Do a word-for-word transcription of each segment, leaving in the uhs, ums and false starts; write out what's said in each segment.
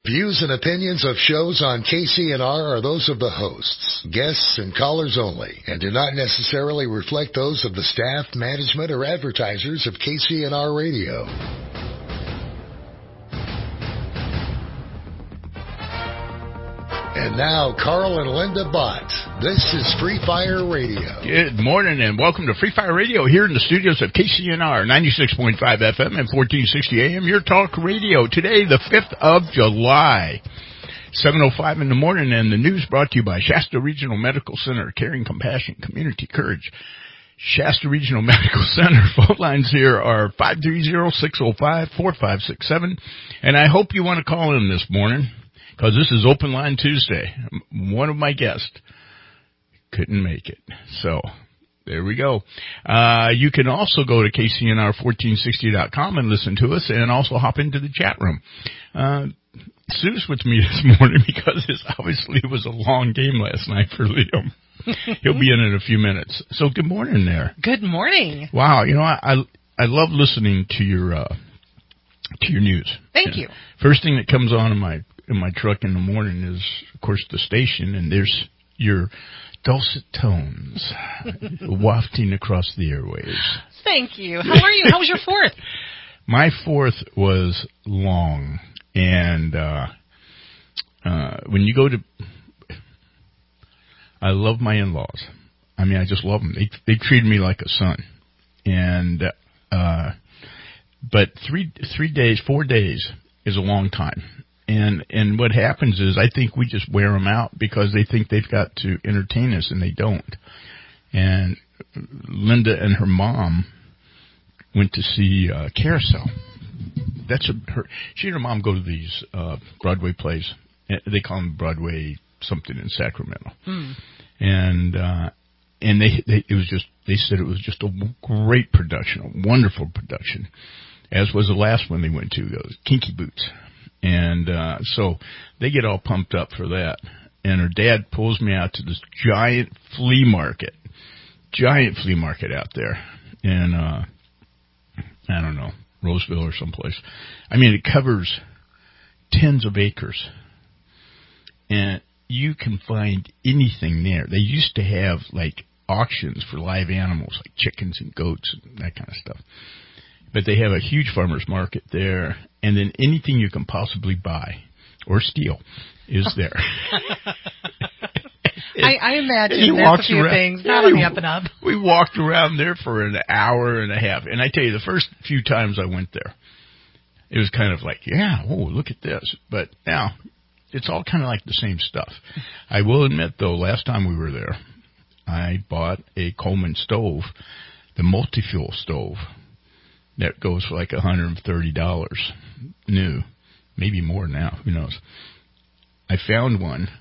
Views and opinions of shows on K C N R are those of the hosts, guests, and callers only, and do not necessarily reflect those of the staff, management, or advertisers of K C N R Radio. And now, Carl and Linda Bott. This is Free Fire Radio. Good morning and welcome to Free Fire Radio here in the studios of K C N R, ninety-six point five F M and fourteen sixty A M, your talk radio. Today, the fifth of July, seven oh five in the morning, and the news brought to you by Shasta Regional Medical Center, Caring, Compassion, Community, Courage. Shasta Regional Medical Center. Phone lines here are five three zero, six oh five, four five six seven, and I hope you want to call in this morning, because this is Open Line Tuesday. One of my guests couldn't make it. So, there we go. Uh, you can also go to K C N R fourteen sixty dot com and listen to us, and also hop into the chat room. Uh, Sue's with me this morning because it obviously was a long game last night for Liam. He'll be in in a few minutes. So, good morning there. Good morning. Wow, you know, I I, I love listening to your uh, to your news. Thank you. you. First thing that comes on in my in my truck in the morning is, of course, the station, and there's your dulcet tones wafting across the airwaves. Thank you. How are you? How was your fourth? My fourth was long, and uh, uh, when you go to, I love my in-laws. I mean, I just love them. They they treated me like a son, and uh, but three three days, four days is a long time. And and what happens is I think we just wear them out because they think they've got to entertain us, and they don't. And Linda and her mom went to see uh, Carousel. That's a, her. She and her mom go to these uh, Broadway plays. They call them Broadway something in Sacramento. Mm. And uh, and they, they it was just they said it was just a great production, a wonderful production, as was the last one they went to, those Kinky Boots. And uh, so they get all pumped up for that. And her dad pulls me out to this giant flea market, giant flea market out there in, uh, I don't know, Roseville or someplace. I mean, it covers tens of acres. And you can find anything there. They used to have, like, auctions for live animals, like chickens and goats and that kind of stuff. But they have a huge farmer's market there, and then anything you can possibly buy or steal is there. I, I imagine there's a few around, things, not on the up and up. We walked around there for an hour and a half, and I tell you, the first few times I went there, it was kind of like, yeah, oh, look at this. But now, it's all kind of like the same stuff. I will admit, though, last time we were there, I bought a Coleman stove, the multi-fuel stove. That goes for like one hundred thirty dollars new, maybe more now, who knows. I found one,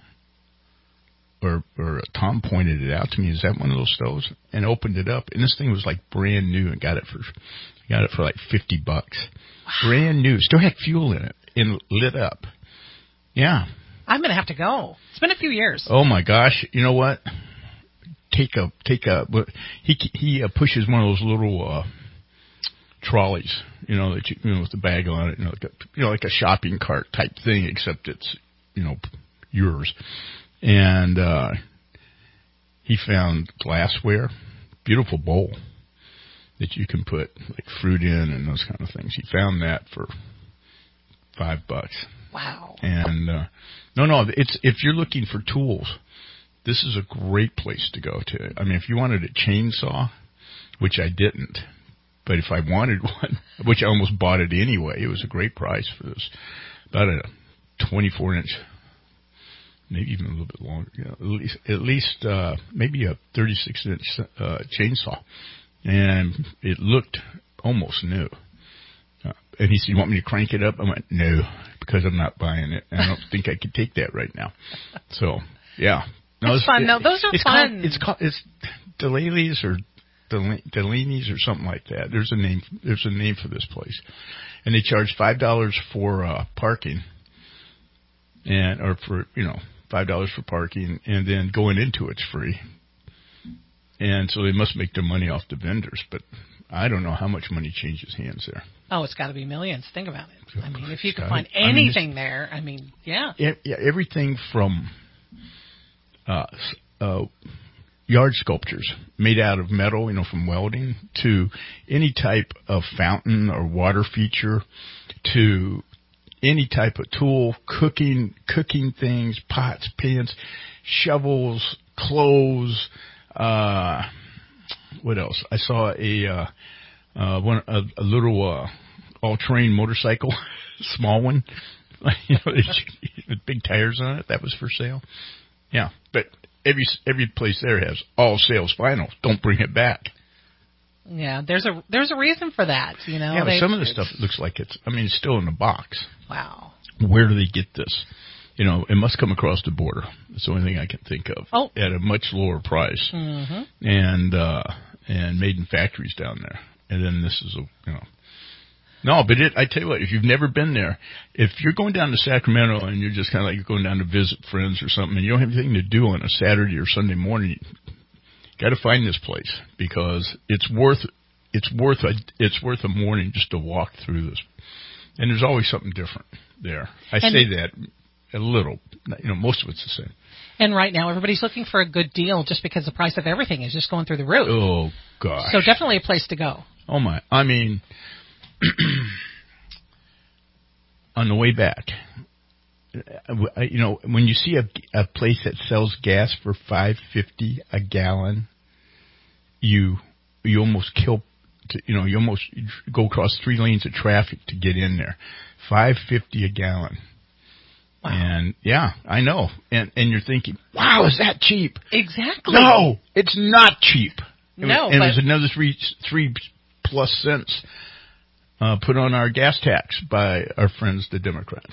or or Tom pointed it out to me, is that one of those stoves? And opened it up, and this thing was like brand new, and got it for got it for like fifty bucks. Wow. Brand new, still had fuel in it, and lit up. Yeah. I'm going to have to go. It's been a few years. Oh my gosh, you know what? Take a, take a, he, he uh, pushes one of those little, uh, trolleys, you know, that you, you know, with the bag on it, you know, like a, you know, like a shopping cart type thing, except it's, you know, yours. And uh, he found glassware, beautiful bowl that you can put like fruit in and those kind of things. He found that for five bucks. Wow. And uh, no, no, it's if you're looking for tools, this is a great place to go to. I mean, if you wanted a chainsaw, which I didn't. But if I wanted one, which I almost bought it anyway, it was a great price for this. About a twenty-four inch, maybe even a little bit longer, you know, at least, at least uh, maybe a thirty-six inch uh, chainsaw. And it looked almost new. Uh, and he said, you want me to crank it up? I went, no, because I'm not buying it. And I don't think I could take that right now. So, yeah. No, it's, it's fun. It, no, those are it's fun. Called, it's called, it's Delale's or Delaney's or something like that. There's a name. There's a name for this place, and they charge five dollars for uh, parking, and or for you know five dollars for parking, and then going into it's free. And so they must make their money off the vendors. But I don't know how much money changes hands there. Oh, it's got to be millions. Think about it. So, I mean, if you can gotta, find anything I mean, there, I mean, yeah. yeah. Everything from uh, uh, yard sculptures made out of metal, you know, from welding, to any type of fountain or water feature, to any type of tool, cooking, cooking things, pots, pans, shovels, clothes. Uh, what else? I saw a uh, uh, one a, a little uh, all-terrain motorcycle, small one, you know, with big tires on it. That was for sale. Yeah, but every every place there has all sales final. Don't bring it back. Yeah, there's a there's a reason for that, you know. Yeah, but some of the stuff looks like it's. I mean, it's still in the box. Wow. Where do they get this? You know, it must come across the border. That's the only thing I can think of. Oh. At a much lower price. Mm-hmm. And uh, and made in factories down there. And then this is a you know. No, but it, I tell you what, if you've never been there, if you're going down to Sacramento and you're just kind of like you're going down to visit friends or something, and you don't have anything to do on a Saturday or Sunday morning, got to find this place because it's worth it's worth a it's worth a morning just to walk through this, and there's always something different there. I and say that a little, you know, most of it's the same. And right now, everybody's looking for a good deal just because the price of everything is just going through the roof. Oh gosh! So definitely a place to go. Oh my! I mean, on the way back. You know, when you see a, a place that sells gas for five fifty a gallon, you you almost kill. To, you know, you almost go across three lanes of traffic to get in there. Five fifty a gallon. Wow. And yeah, I know. And and you're thinking, wow, is that cheap? Exactly. No, it's not cheap. It no, was, and but it was another three three plus cents uh, put on our gas tax by our friends, the Democrats.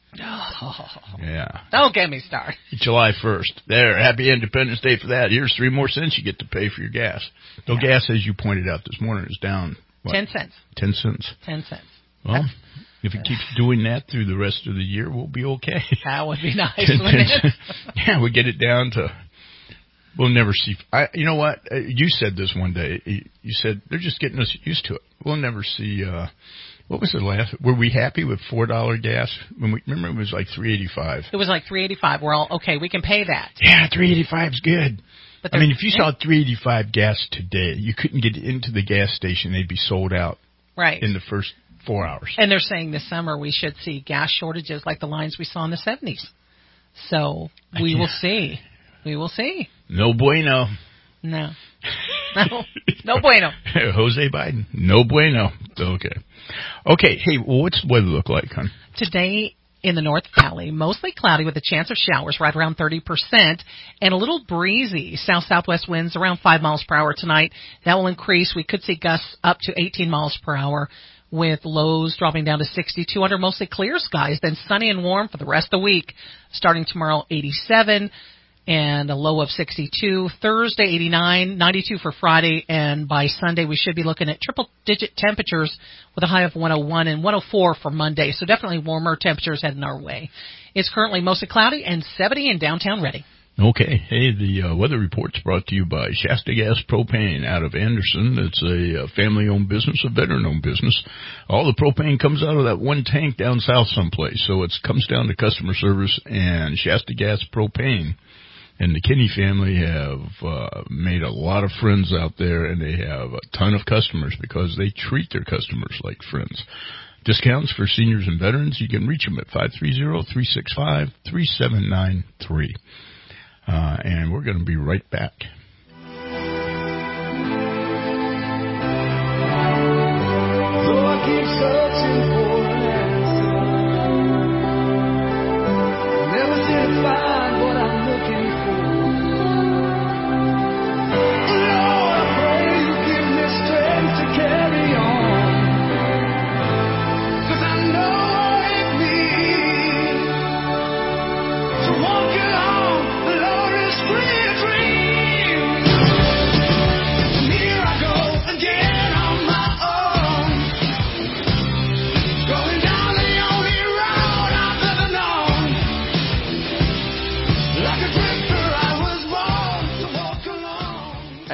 Oh, yeah. Don't get me started. July first. There. Happy Independence Day for that. Here's three more cents you get to pay for your gas. Though yeah. gas, as you pointed out this morning, is down. What? Ten cents. Ten cents. Ten cents. Well, That's, if it keeps doing that through the rest of the year, we'll be okay. That would be nice, wouldn't it? Yeah, we get it down to. We'll never see. I, you know what? You said this one day. You said they're just getting us used to it. We'll never see. Uh, What was the last? Were we happy with four dollar gas? When we remember, it was like three eighty five. It was like three eighty five. We're all okay. We can pay that. Yeah, three eighty five is good. But I mean, if you saw three eighty five gas today, you couldn't get into the gas station; they'd be sold out. Right. In the first four hours. And they're saying this summer we should see gas shortages like the lines we saw in the seventies. So we will see. We will see. No bueno. No. No. No bueno. Jose Biden. No bueno. Okay. Okay. Hey, well, what's the weather look like, hon? Today in the North Valley, mostly cloudy with a chance of showers right around thirty percent and a little breezy. South-southwest winds around five miles per hour tonight. That will increase. We could see gusts up to eighteen miles per hour with lows dropping down to sixty-two under mostly clear skies. Then sunny and warm for the rest of the week. Starting tomorrow, eighty-seven. And a low of sixty-two. Thursday, eighty-nine, ninety-two for Friday, and by Sunday we should be looking at triple-digit temperatures with a high of one oh one and one oh four for Monday. So definitely warmer temperatures heading our way. It's currently mostly cloudy and seventy in downtown Redding. Okay. Hey, the uh, weather report's brought to you by Shasta Gas Propane out of Anderson. It's a uh, family-owned business, a veteran-owned business. All the propane comes out of that one tank down south someplace, so it comes down to customer service and Shasta Gas Propane. And the Kinney family have uh, made a lot of friends out there, and they have a ton of customers because they treat their customers like friends. Discounts for seniors and veterans, you can reach them at five three zero, three six five, three seven nine three. Uh, and we're going to be right back. Though I keep searching for an answer, never seem to find what I'm looking for. Walking on the Lord's clear dream.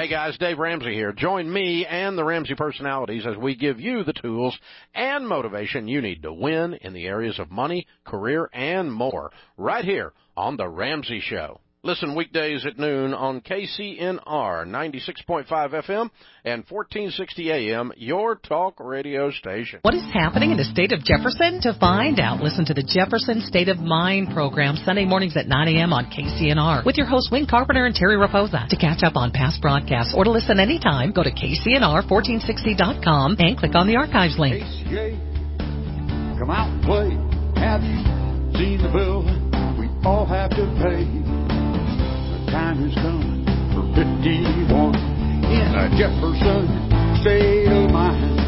Hey guys, Dave Ramsey here. Join me and the Ramsey personalities as we give you the tools and motivation you need to win in the areas of money, career, and more right here on The Ramsey Show. Listen weekdays at noon on K C N R ninety-six point five F M and fourteen sixty A M, your talk radio station. What is happening in the state of Jefferson? To find out, listen to the Jefferson State of Mind program Sunday mornings at nine A M on K C N R with your hosts Wayne Carpenter and Terry Raposa. To catch up on past broadcasts or to listen anytime, go to K C N R fourteen sixty dot com and click on the archives link. K C A, come out and play. Have you seen the bill we all have to pay? Time has come for fifty-one in a Jefferson State of Mind.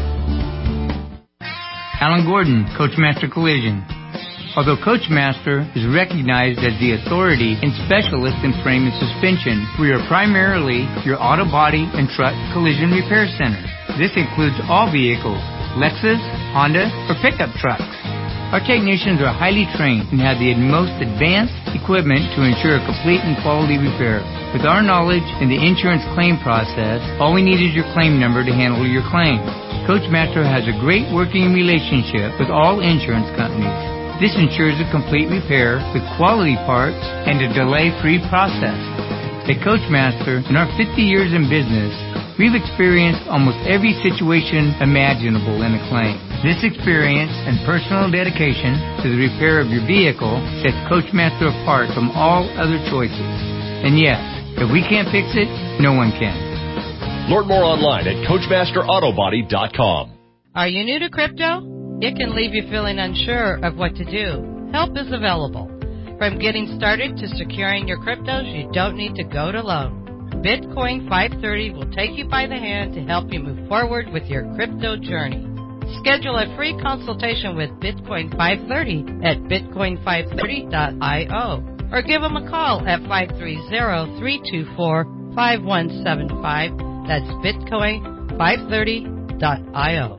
Alan Gordon, Coachmaster Collision. Although Coachmaster is recognized as the authority and specialist in frame and suspension, we are primarily your auto body and truck collision repair center. This includes all vehicles, Lexus, Honda, or pickup trucks. Our technicians are highly trained and have the most advanced equipment to ensure a complete and quality repair. With our knowledge in the insurance claim process, all we need is your claim number to handle your claim. Coachmaster has a great working relationship with all insurance companies. This ensures a complete repair with quality parts and a delay-free process. At Coachmaster, in our fifty years in business, we've experienced almost every situation imaginable in a claim. This experience and personal dedication to the repair of your vehicle sets Coachmaster apart from all other choices. And yes, if we can't fix it, no one can. Learn more online at Coachmaster Auto Body dot com. Are you new to crypto? It can leave you feeling unsure of what to do. Help is available. From getting started to securing your cryptos, you don't need to go it alone. Bitcoin five thirty will take you by the hand to help you move forward with your crypto journey. Schedule a free consultation with Bitcoin five thirty at bitcoin five thirty dot io or give them a call at five three zero, three two four, five one seven five. That's bitcoin five thirty dot io.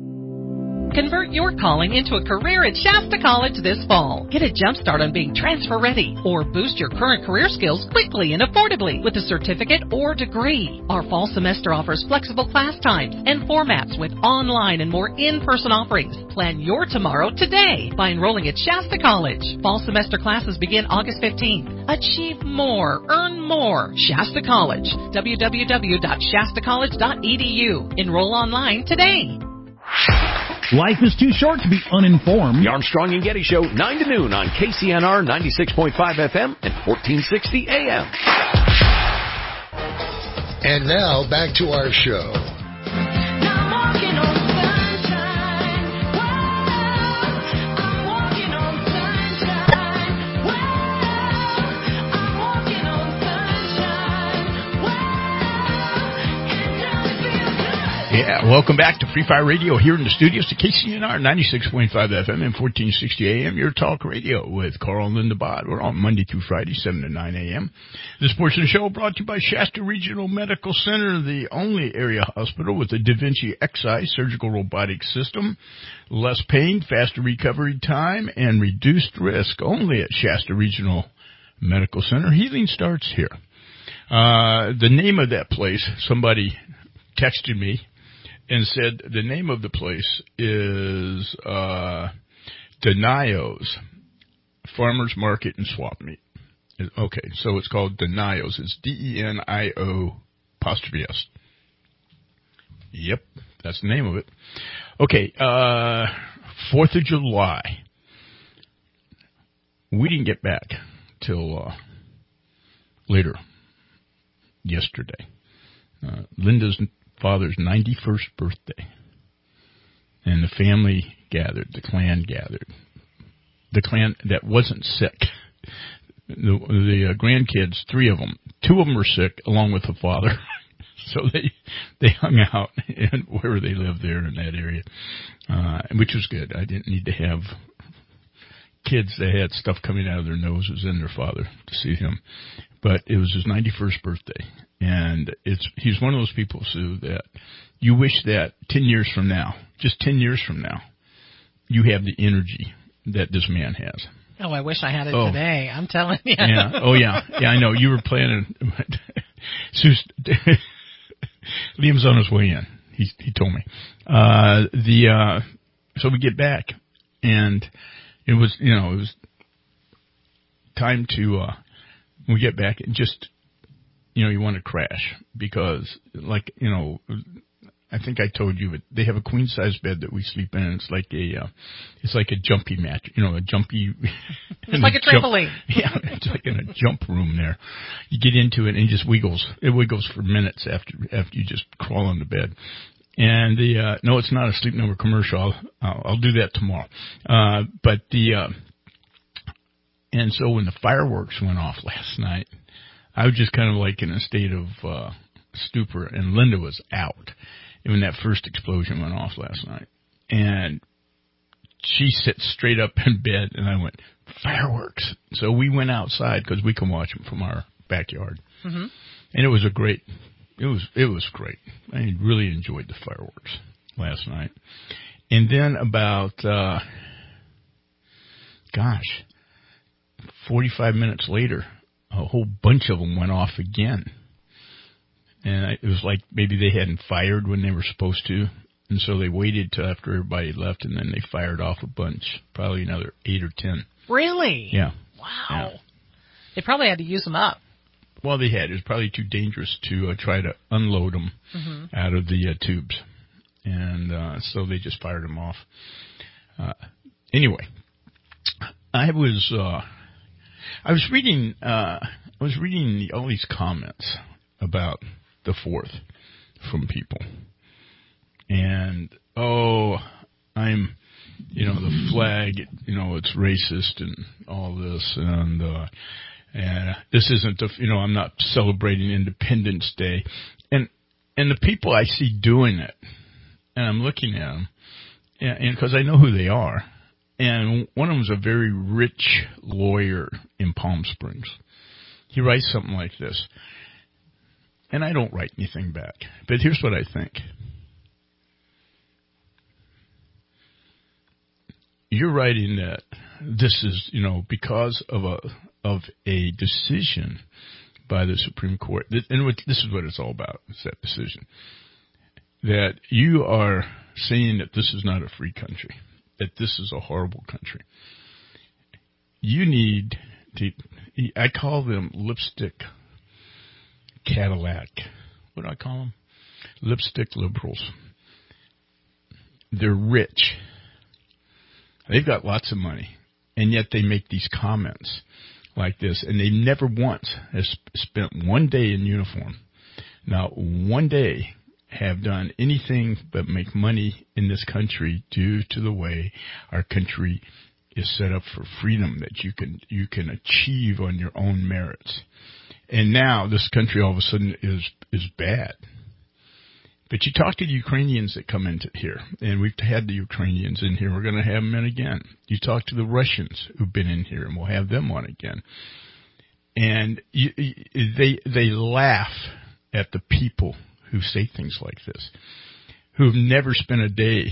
Convert your calling into a career at Shasta College this fall. Get a jump start on being transfer ready or boost your current career skills quickly and affordably with a certificate or degree. Our fall semester offers flexible class times and formats with online and more in-person offerings. Plan your tomorrow today by enrolling at Shasta College. Fall semester classes begin August fifteenth. Achieve more, earn more. Shasta College. w w w dot shasta college dot e d u. Enroll online today. Life is too short to be uninformed. The Armstrong and Getty Show, nine to noon on K C N R ninety-six point five F M and fourteen sixty A M. And now, back to our show. Yeah, welcome back to Free Fire Radio here in the studios to K C N R ninety-six point five F M and fourteen sixty A M, your talk radio with Carl and Linda Bod. We're on Monday through Friday, seven to nine A M. This portion of the show brought to you by Shasta Regional Medical Center, the only area hospital with a Da Vinci X I surgical robotic system. Less pain, faster recovery time, and reduced risk only at Shasta Regional Medical Center. Healing starts here. Uh, the name of that place, somebody texted me and said the name of the place is uh, Denio's Farmers Market and Swap Meet. Okay, so it's called Denio's. It's D E N I O apostrophe S. Yep, that's the name of it. Okay, uh, fourth of July. We didn't get back till uh, later yesterday. Uh, Linda's father's ninety-first birthday, and the family gathered, the clan gathered, the clan that wasn't sick. The, the uh, grandkids, three of them, two of them were sick, along with the father, so they they hung out in wherever they lived there in that area, uh, which was good. I didn't need to have kids that had stuff coming out of their noses and their father to see him, but it was his ninety-first birthday. And it's he's one of those people, Sue, that you wish that ten years from now, just ten years from now, you have the energy that this man has. Oh, I wish I had it oh. today. I'm telling you. Yeah. Oh, yeah. Yeah, I know. You were planning. Sue's, Liam's on his way in. He he told me. Uh, the uh, so we get back, and it was you know it was time to uh, we get back and just you know you want to crash because like you know. I think I told you, but they have a queen size bed that we sleep in. And it's like a, uh, it's like a jumpy mat, you know, a jumpy. It's like a jump, trampoline. Yeah, it's like in a jump room there. You get into it and it just wiggles. It wiggles for minutes after after you just crawl on the bed. And the uh, no, it's not a Sleep Number commercial. I'll I'll, I'll do that tomorrow. Uh, but the uh, and so when the fireworks went off last night, I was just kind of like in a state of uh, stupor, and Linda was out when that first explosion went off last night. And she sits straight up in bed, and I went, fireworks. So we went outside because we can watch them from our backyard. Mm-hmm. And it was a great, it was, it was great. I really enjoyed the fireworks last night. And then about, uh, gosh, forty-five minutes later, a whole bunch of them went off again. And I, it was like maybe they hadn't fired when they were supposed to. And so they waited till after everybody left, and then they fired off a bunch, probably another eight or ten. Really? Yeah. Wow. Yeah. They probably had to use them up. Well, they had. It was probably too dangerous to uh, try to unload them mm-hmm. out of the uh, tubes. And uh, so they just fired them off. Uh, anyway, I was uh, I was reading uh, I was reading all these comments about the fourth from people. And, oh, I'm, you know, the flag, you know, it's racist and all this. And, uh, and this isn't, the, you know, I'm not celebrating Independence Day. And, and the people I see doing it, and I'm looking at them, and because I know who they are. And one of them is a very rich lawyer in Palm Springs. He writes something like this. And I don't write anything back. But here's what I think. You're writing that this is, you know, because of a of a decision by the Supreme Court. And what, this is what it's all about, it's that decision. That you are saying that this is not a free country, that this is a horrible country. You need to, I call them lipstick Cadillac. What do I call them? Lipstick liberals. They're rich. They've got lots of money, and yet they make these comments like this, and they never once has spent one day in uniform, not one day have done anything but make money in this country due to the way our country is set up for freedom that you can you can achieve on your own merits. And now this country all of a sudden is is bad. But you talk to the Ukrainians that come into here, and we've had the Ukrainians in here. We're going to have them in again. You talk to the Russians who've been in here, and we'll have them on again. And you, they they laugh at the people who say things like this, who've never spent a day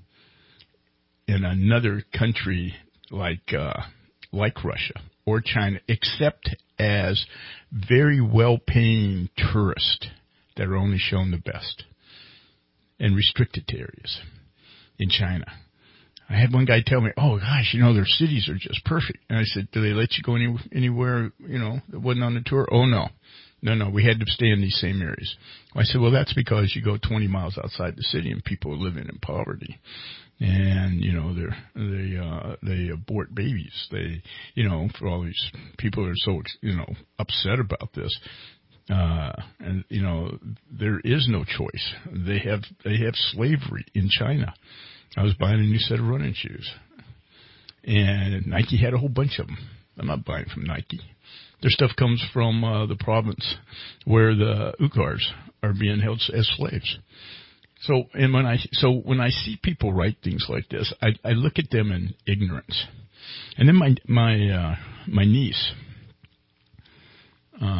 in another country like uh, like Russia or China, except as very well-paying tourists that are only shown the best and restricted to areas in China. I had one guy tell me, oh, gosh, you know, their cities are just perfect. And I said, do they let you go any, anywhere, you know, that wasn't on the tour? Oh, no. No, no, we had to stay in these same areas. I said, well, that's because you go twenty miles outside the city and people are living in poverty. And, you know, they're, they, uh, they abort babies. They, you know, for all these people are so, you know, upset about this. Uh, and, you know, there is no choice. They have, they have slavery in China. I was buying a new set of running shoes. And Nike had a whole bunch of them. I'm not buying from Nike. Their stuff comes from, uh, the province where the Uyghurs are being held as slaves. So, and when I, so when I see people write things like this, I, I look at them in ignorance. And then my, my, uh, my niece, uh,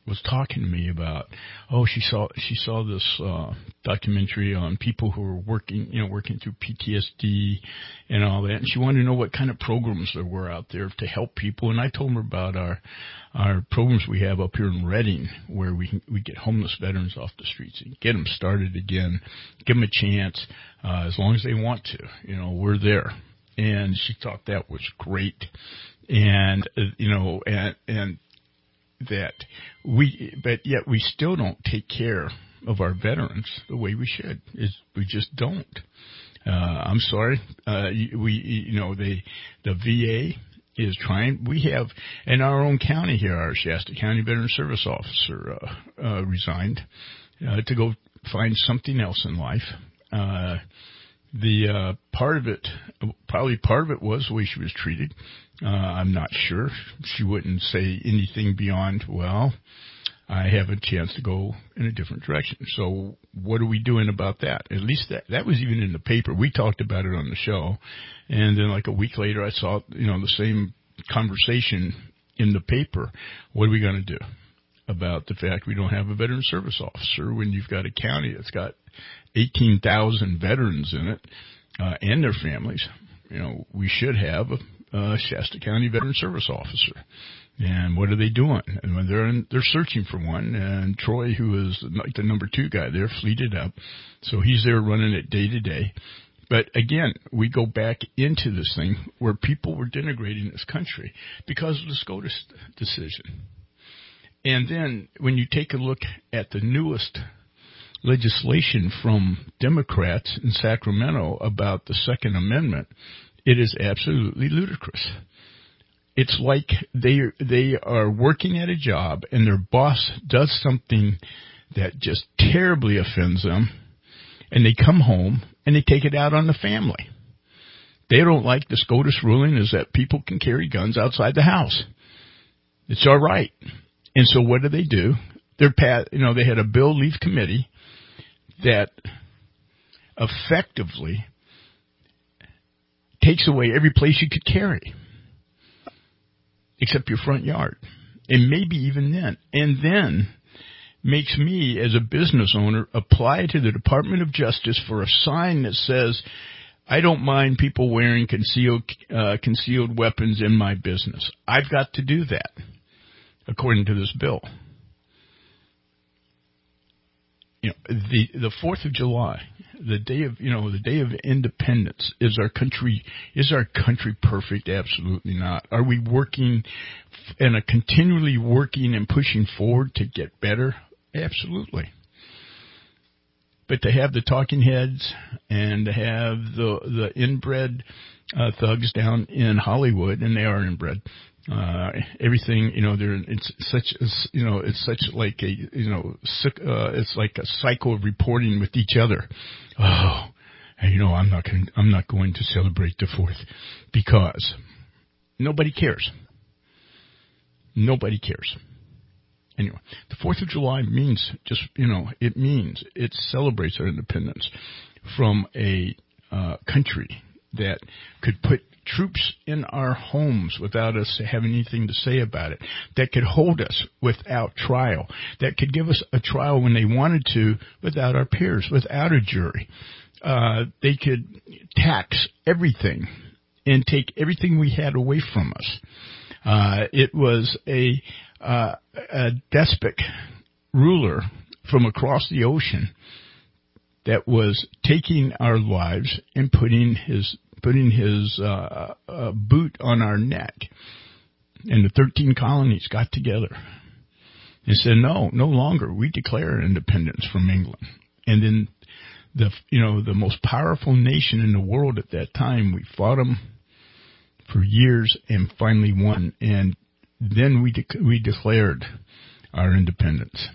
was talking to me about, oh, she saw she saw this uh, documentary on people who were working, you know, working through P T S D and all that, and she wanted to know what kind of programs there were out there to help people. And I told her about our our programs we have up here in Redding, where we can, we get homeless veterans off the streets and get them started again, give them a chance uh, as long as they want to. You know, we're there. And she thought that was great, and uh, you know, and and. that we, but yet we still don't take care of our veterans the way we should. Is we just don't. Uh, I'm sorry. Uh, we, you know, the the V A is trying. We have in our own county here, our Shasta County Veteran Service Officer uh, uh, resigned uh, to go find something else in life. Uh, the uh, part of it, probably part of it was the way she was treated. Uh, I'm not sure. She wouldn't say anything beyond, well, I have a chance to go in a different direction. So what are we doing about that? At least that, that was even in the paper. We talked about it on the show. And then like a week later, I saw, you know, the same conversation in the paper. What are we going to do about the fact we don't have a veteran service officer when you've got a county that's got eighteen thousand veterans in it, uh, and their families? You know, we should have a Uh, Shasta County Veteran Service Officer. And what are they doing? And when they're in, they're searching for one, and Troy, who is like the number two guy there, fleeted up. So he's there running it day to day. But again, we go back into this thing where people were denigrating this country because of the SCOTUS decision. And then when you take a look at the newest legislation from Democrats in Sacramento about the Second Amendment, it is absolutely ludicrous. It's like they they are working at a job and their boss does something that just terribly offends them, and they come home and they take it out on the family. They don't like the SCOTUS ruling is that people can carry guns outside the house. It's all right. And so what do they do? They're pat, you know, they had a bill leave committee that effectively takes away every place you could carry, except your front yard, and maybe even then, and then makes me, as a business owner, apply to the Department of Justice for a sign that says, I don't mind people wearing concealed uh, concealed weapons in my business. I've got to do that, according to this bill. You know, the the Fourth of July, the day of you know the day of independence, is our country is our country perfect? Absolutely not. Are we working and are continually working and pushing forward to get better? Absolutely. But to have the talking heads and to have the the inbred uh, thugs down in Hollywood, and they are inbred. Uh, everything, you know, they're, it's such, a, you know, it's such like a, you know, uh, it's like a cycle of reporting with each other. Oh, and you know, I'm not going, I'm not going to celebrate the Fourth because nobody cares. Nobody cares. Anyway, the Fourth of July means just, you know, it means it celebrates our independence from a uh, country that could put troops in our homes without us having anything to say about it, that could hold us without trial, that could give us a trial when they wanted to without our peers, without a jury. Uh, they could tax everything and take everything we had away from us. Uh, it was a, uh, a despot ruler from across the ocean that was taking our lives and putting his putting his uh, uh, boot on our neck. And the thirteen colonies got together and said, no, no longer. We declare independence from England. And then the, you know, the most powerful nation in the world at that time, we fought them for years and finally won. And then we de- we declared our independence.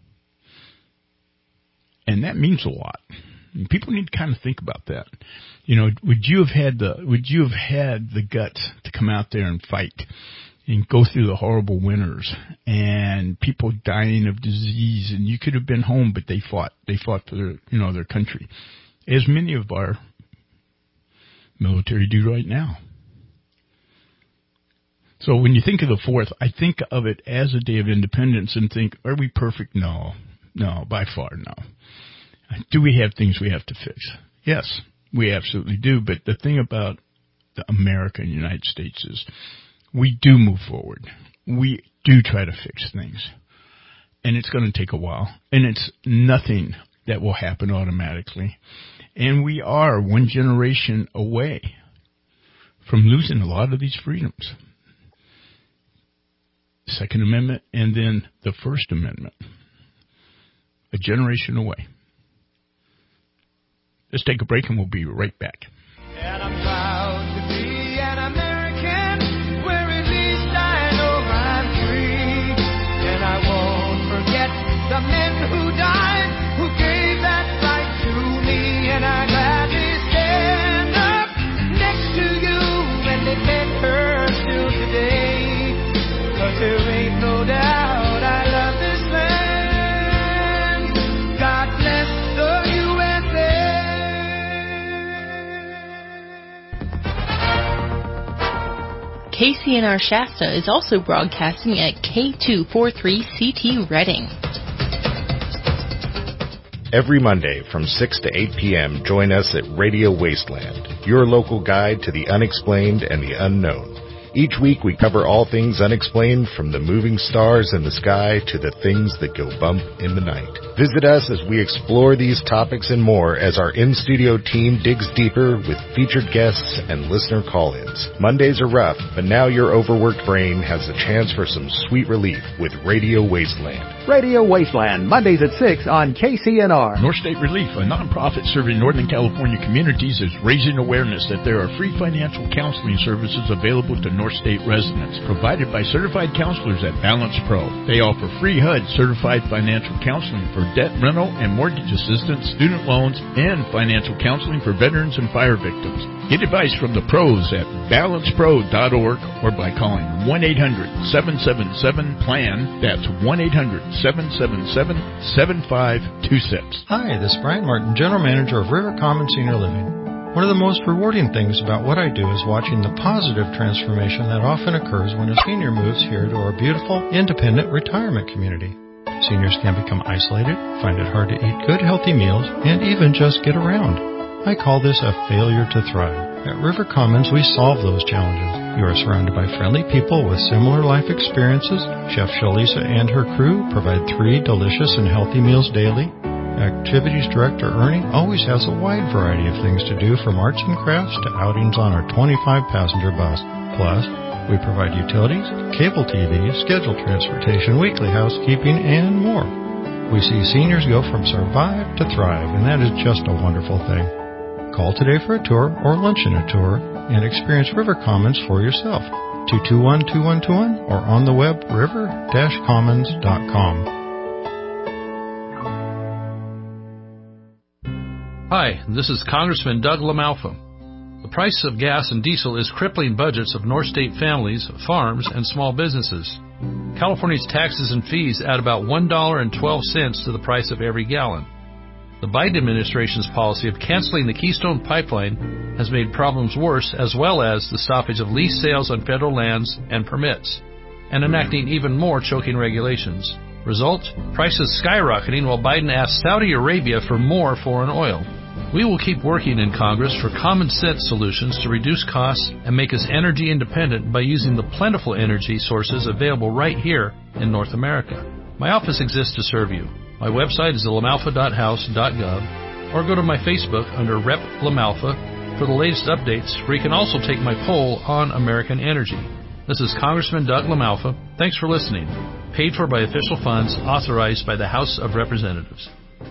And that means a lot. And people need to kind of think about that. You know, would you have had the would you have had the guts to come out there and fight and go through the horrible winters and people dying of disease, and you could have been home, but they fought. They fought for their, you know, their country, as many of our military do right now. So when you think of the fourth, I think of it as a day of independence and think, are we perfect? No. No, by far no. Do we have things we have to fix? Yes, we absolutely do. But the thing about the America and the United States is we do move forward. We do try to fix things. And it's going to take a while. And it's nothing that will happen automatically. And we are one generation away from losing a lot of these freedoms. Second Amendment and then the First Amendment. A generation away. Let's take a break and we'll be right back. And I'm proud to be an American, where at least I know I'm free. And I won't forget the men who died, who gave that right to me. And I gladly stand up next to you and defend her till today. 'Cause there ain't no doubt I love this land. God bless the U S A. K C N R Shasta is also broadcasting at K two forty-three C T Reading. Every Monday from six to eight p.m., join us at Radio Wasteland, your local guide to the unexplained and the unknown. Each week we cover all things unexplained, from the moving stars in the sky to the things that go bump in the night. Visit us as we explore these topics and more as our in-studio team digs deeper with featured guests and listener call-ins. Mondays are rough, but now your overworked brain has a chance for some sweet relief with Radio Wasteland. Radio Wasteland, Mondays at six on K C N R. North State Relief, a nonprofit serving Northern California communities, is raising awareness that there are free financial counseling services available to North State residents, provided by certified counselors at Balance Pro. They offer free H U D certified financial counseling for debt, rental, and mortgage assistance, student loans, and financial counseling for veterans and fire victims. Get advice from the pros at balance pro dot org or by calling one eight hundred seven seven seven PLAN. That's one eight hundred seven seven seven seven five two six. Hi, this is Brian Martin, General Manager of River Common Senior Living. One of the most rewarding things about what I do is watching the positive transformation that often occurs when a senior moves here to our beautiful, independent retirement community. Seniors can become isolated, find it hard to eat good, healthy meals, and even just get around. I call this a failure to thrive. At River Commons, we solve those challenges. You are surrounded by friendly people with similar life experiences. Chef Shalisa and her crew provide three delicious and healthy meals daily. Activities Director Ernie always has a wide variety of things to do, from arts and crafts to outings on our twenty-five passenger bus. Plus, we provide utilities, cable T V, scheduled transportation, weekly housekeeping, and more. We see seniors go from survive to thrive, and that is just a wonderful thing. Call today for a tour or luncheon a tour and experience River Commons for yourself. two two one, two one two one or on the web river dash commons dot com. Hi, this is Congressman Doug LaMalfa. The price of gas and diesel is crippling budgets of North State families, farms, and small businesses. California's taxes and fees add about one dollar and twelve cents to the price of every gallon. The Biden administration's policy of canceling the Keystone Pipeline has made problems worse, as well as the stoppage of lease sales on federal lands and permits, and enacting even more choking regulations. Result? Prices skyrocketing while Biden asks Saudi Arabia for more foreign oil. We will keep working in Congress for common sense solutions to reduce costs and make us energy independent by using the plentiful energy sources available right here in North America. My office exists to serve you. My website is lamalfa dot house dot gov, or go to my Facebook under Rep LaMalfa for the latest updates, where you can also take my poll on American energy. This is Congressman Doug LaMalfa. Thanks for listening. Paid for by official funds authorized by the House of Representatives.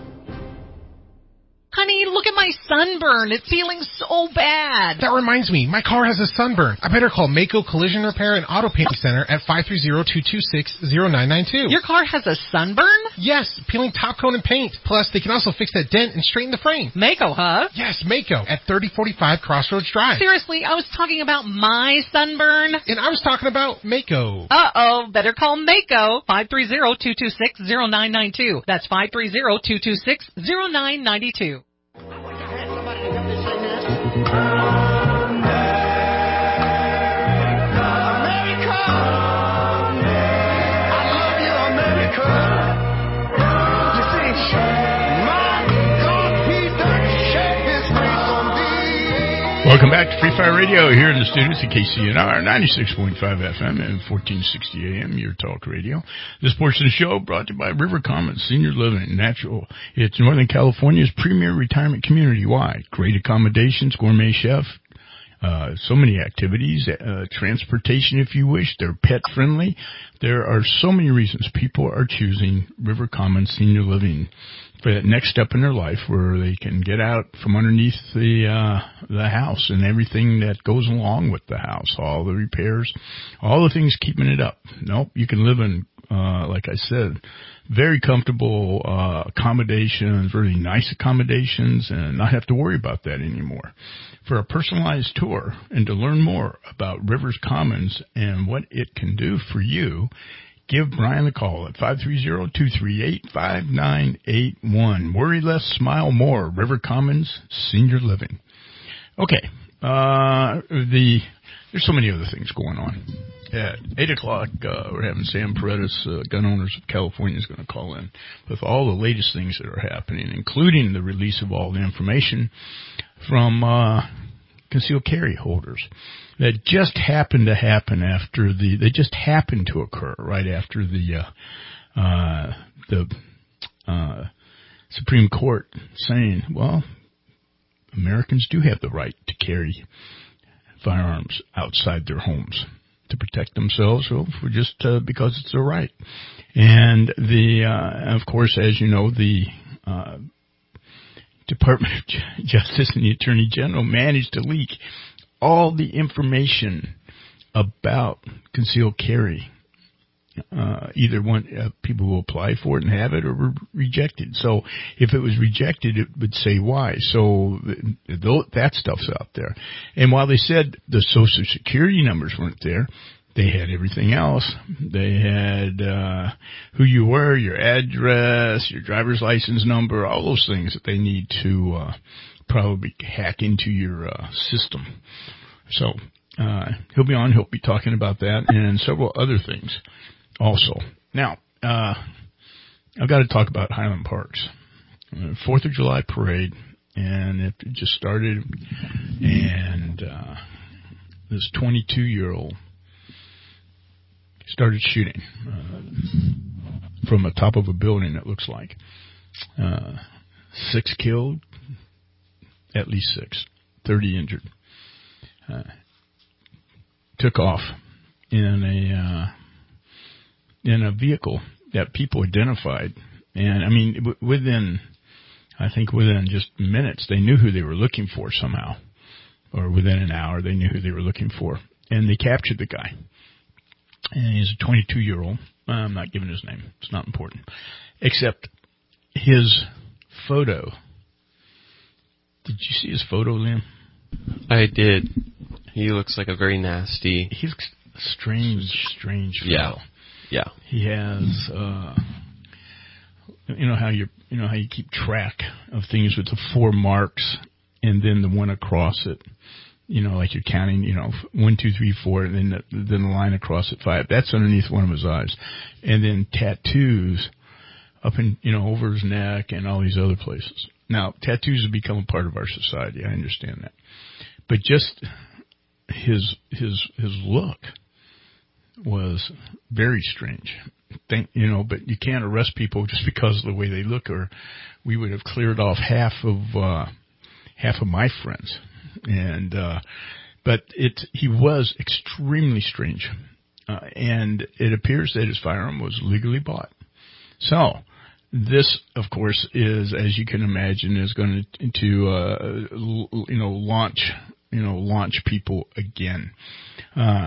Honey, look at my sunburn. It's feeling so bad. That reminds me, my car has a sunburn. I better call Mako Collision Repair and Auto Painting Center at five three zero, two two six, zero nine nine two. Your car has a sunburn? Yes, peeling top coat and paint. Plus, they can also fix that dent and straighten the frame. Mako, huh? Yes, Mako at thirty forty-five Crossroads Drive. Seriously, I was talking about my sunburn. And I was talking about Mako. Uh-oh, better call Mako. five three zero, two two six, zero nine nine two. That's five three zero, two two six, zero nine nine two. America! Welcome back to Free Fire Radio here in the studios at K C N R ninety-six point five F M and fourteen sixty A M, your talk radio. This portion of the show brought to you by River Commons Senior Living Natural. It's Northern California's premier retirement community. Why? Great accommodations, gourmet chef, uh, so many activities, uh, transportation if you wish. They're pet friendly. There are so many reasons people are choosing River Commons Senior Living for that next step in their life where they can get out from underneath the uh the house and everything that goes along with the house, all the repairs, all the things keeping it up. Nope, you can live in, uh like I said, very comfortable uh accommodations, really nice accommodations, and not have to worry about that anymore. For a personalized tour and to learn more about Rivers Commons and what it can do for you, give Brian a call at five three zero, two three eight, five nine eight one. Worry less, smile more. River Commons Senior Living. Okay. Uh, the, there's so many other things going on. At eight o'clock, uh, we're having Sam Paredes, uh, Gun Owners of California, is going to call in with all the latest things that are happening, including the release of all the information from, uh, concealed carry holders that just happened to happen after the, they just happened to occur right after the, uh, uh, the, uh, Supreme Court saying, well, Americans do have the right to carry firearms outside their homes to protect themselves, well, for just, uh, because it's their right. And the, uh, of course, as you know, the, uh, Department of Justice and the Attorney General managed to leak all the information about concealed carry. Uh, either one, uh, people who apply for it and have it or were rejected. So if it was rejected, it would say why. So th- that stuff's out there. And while they said the Social Security numbers weren't there, they had everything else. They had uh who you were, your address, your driver's license number, all those things that they need to uh probably hack into your uh system. So uh he'll be on, he'll be talking about that and several other things also. Now, uh I've got to talk about Highland Parks. Uh, Fourth of July parade, and it just started, and uh this twenty-two-year-old started shooting uh, from the top of a building, it looks like. Uh, six killed, at least six, thirty injured. Uh, took off in a uh, in a vehicle that people identified, and I mean w- within, I think within just minutes, they knew who they were looking for somehow, or within an hour, they knew who they were looking for, and they captured the guy. And he's a twenty-two-year-old. I'm not giving his name. It's not important. Except his photo. Did you see his photo, Liam? I did. He looks like a very nasty... He looks strange, strange photo. Yeah. Yeah. He has, uh, you know how you you know how you keep track of things with the four marks and then the one across it. You know, like you're counting, you know, one, two, three, four, and then the, then the line across at five. That's underneath one of his eyes. And then tattoos up in, you know, over his neck and all these other places. Now, tattoos have become a part of our society. I understand that. But just his, his, his look was very strange. Think, you know, but you can't arrest people just because of the way they look, or we would have cleared off half of, uh, half of my friends. And, uh, but it, he was extremely strange. Uh, and it appears that his firearm was legally bought. So this, of course, is, as you can imagine, is going to, to, uh, l- you know, launch, you know, launch people again. Uh,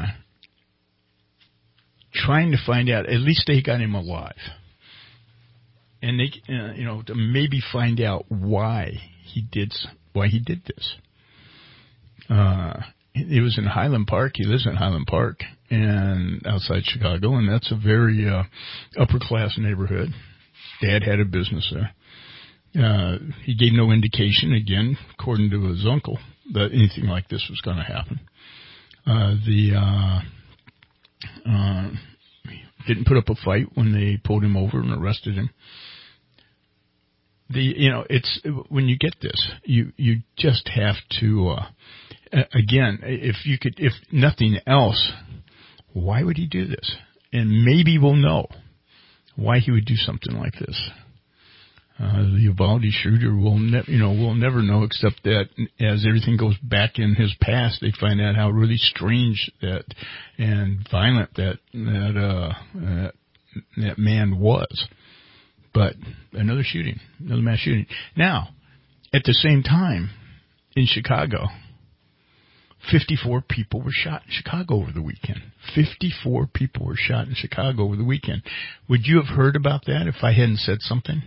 trying to find out, at least they got him alive. And they, uh, you know, to maybe find out why he did, why he did this. Uh, he was in Highland Park. He lives in Highland Park and outside Chicago, and that's a very, uh, upper class neighborhood. Dad had a business there. Uh, he gave no indication, again, according to his uncle, that anything like this was going to happen. Uh, the, uh, uh, didn't put up a fight when they pulled him over and arrested him. the you know it's when you get this, you you just have to uh, again, if you could, if nothing else, why would he do this? And maybe we'll know why he would do something like this. Uh, the Uvalde shooter will ne- you know we'll never know, except that as everything goes back in his past, they find out how really strange that and violent that that uh, that, that man was. But another shooting, another mass shooting. Now, at the same time, in Chicago, fifty-four people were shot in Chicago over the weekend. fifty-four people were shot in Chicago over the weekend. Would you have heard about that if I hadn't said something?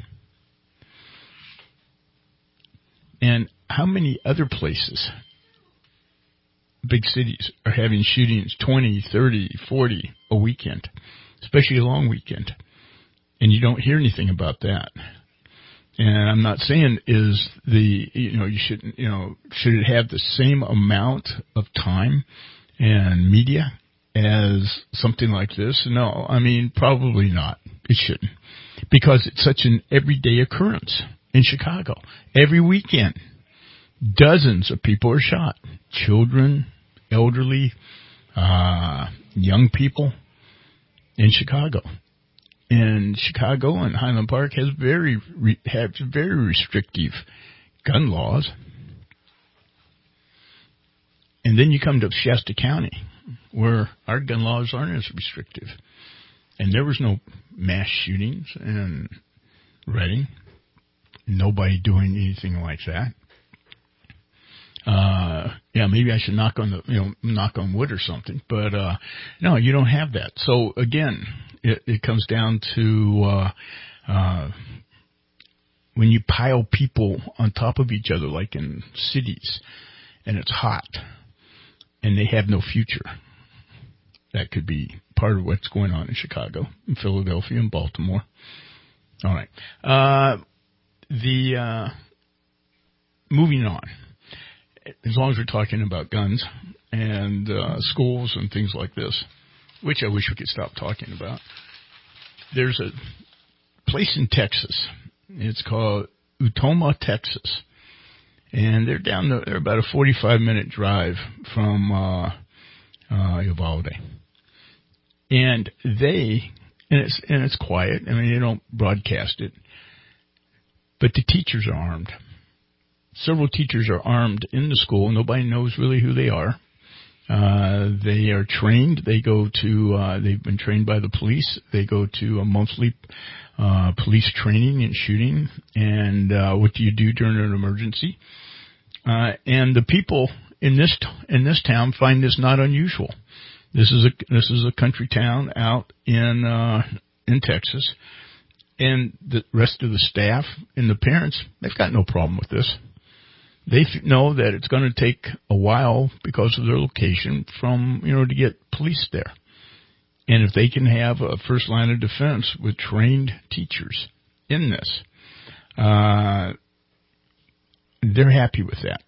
And how many other places, big cities, are having shootings twenty, thirty, forty a weekend, especially a long weekend? And you don't hear anything about that. And I'm not saying is the, you know, you shouldn't, you know, should it have the same amount of time and media as something like this? No, I mean, probably not. It shouldn't. Because it's such an everyday occurrence in Chicago. Every weekend, dozens of people are shot. Children, elderly, uh, young people in Chicago. And Chicago and Highland Park has very have very restrictive gun laws. And then you come to Shasta County, where our gun laws aren't as restrictive. And there was no mass shootings in Reading. Nobody doing anything like that. Uh, yeah, maybe I should knock on the, you know, knock on wood or something, but, uh, no, you don't have that. So again, it, it comes down to, uh, uh, when you pile people on top of each other, like in cities, and it's hot, and they have no future. That could be part of what's going on in Chicago, in Philadelphia, and Baltimore. All right. Uh, the, uh, moving on. As long as we're talking about guns and uh, schools and things like this, which I wish we could stop talking about, there's a place in Texas. It's called Utoma, Texas, and they're down the, they're about a forty-five minute drive from uh, uh, Uvalde, and they and it's and it's quiet. I mean, they don't broadcast it, but the teachers are armed. Several teachers are armed in the school. Nobody knows really who they are. Uh, they are trained. They go to, uh, they've been trained by the police. They go to a monthly, uh, police training and shooting. And, uh, what do you do during an emergency? Uh, and the people in this, in this town find this not unusual. This is a, this is a country town out in, uh, in Texas. And the rest of the staff and the parents, they've got no problem with this. They know that it's going to take a while because of their location from, you know, to get police there. And if they can have a first line of defense with trained teachers in this, uh, they're happy with that.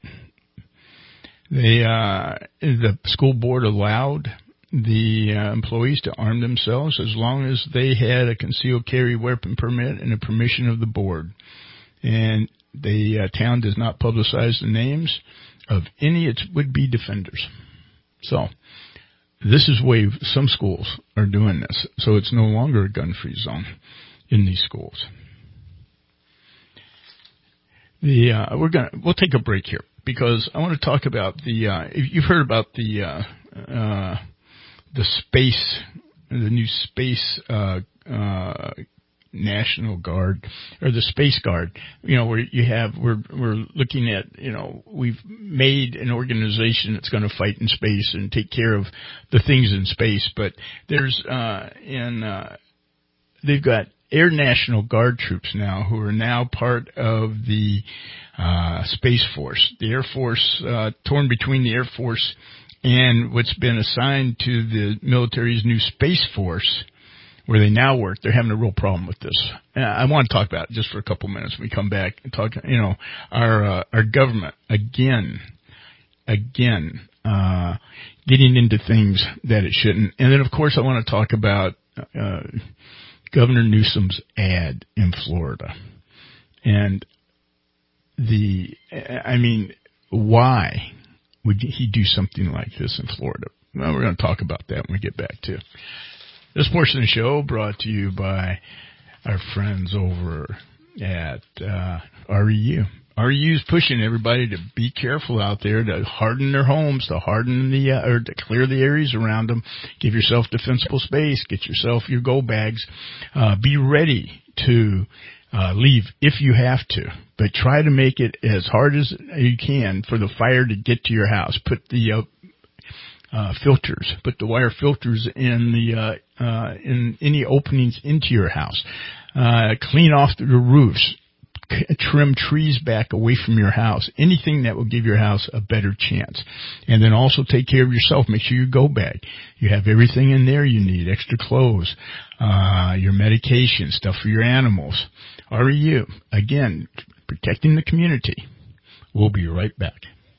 They, uh, the school board allowed the uh, employees to arm themselves as long as they had a concealed carry weapon permit and a permission of the board. And the uh, town does not publicize the names of any its would-be defenders. So this is way some schools are doing this. So it's no longer a gun-free zone in these schools. The uh, we're gonna we'll take a break here because I want to talk about the. Uh, you've heard about the uh, uh, the space, the new space. Uh, uh, National Guard or the Space Guard, you know, where you have, we're, we're looking at, you know, we've made an organization that's going to fight in space and take care of the things in space. But there's, uh, in, uh, they've got Air National Guard troops now who are now part of the, uh, Space Force. The Air Force, uh, torn between the Air Force and what's been assigned to the military's new Space Force, where they now work. They're having a real problem with this. And I want to talk about it just for a couple minutes when we come back and talk, you know, our, uh, our government again, again, uh, getting into things that it shouldn't. And then of course I want to talk about, uh, Governor Newsom's ad in Florida. And the, I mean, why would he do something like this in Florida? Well, we're going to talk about that when we get back to this portion of the show, brought to you by our friends over at uh, R E U. R E U is pushing everybody to be careful out there, to harden their homes, to harden the, uh, or to clear the areas around them. Give yourself defensible space. Get yourself your go bags. Uh, be ready to uh, leave if you have to, but try to make it as hard as you can for the fire to get to your house. Put the uh, uh, filters, put the wire filters in the uh, uh, in any openings into your house. Uh, clean off the roofs. Trim trees back away from your house. Anything that will give your house a better chance. And then also take care of yourself. Make sure you go bag. You have everything in there you need. Extra clothes, uh, your medication, stuff for your animals. R E U, again, protecting the community. We'll be right back.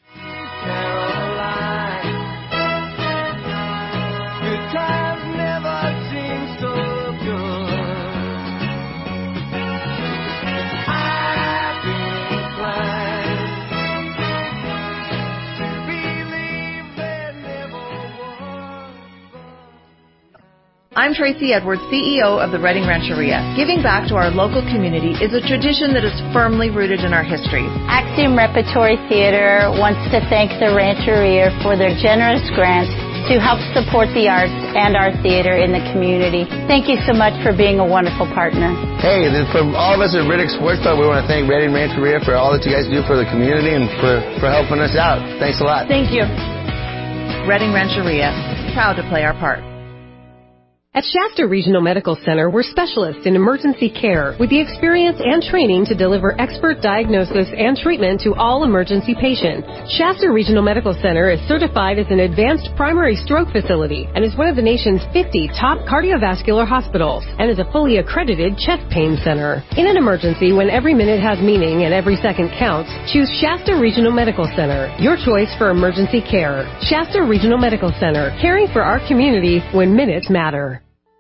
I'm Tracy Edwards, C E O of the Reading Rancheria. Giving back to our local community is a tradition that is firmly rooted in our history. Axiom Repertory Theater wants to thank the Rancheria for their generous grant to help support the arts and our theater in the community. Thank you so much for being a wonderful partner. Hey, then from all of us at Riddick Sports Club, we want to thank Reading Rancheria for all that you guys do for the community and for, for helping us out. Thanks a lot. Thank you. Reading Rancheria, proud to play our part. At Shasta Regional Medical Center, we're specialists in emergency care with the experience and training to deliver expert diagnosis and treatment to all emergency patients. Shasta Regional Medical Center is certified as an advanced primary stroke facility and is one of the nation's fifty top cardiovascular hospitals and is a fully accredited chest pain center. In an emergency, when every minute has meaning and every second counts, choose Shasta Regional Medical Center, your choice for emergency care. Shasta Regional Medical Center, caring for our community when minutes matter.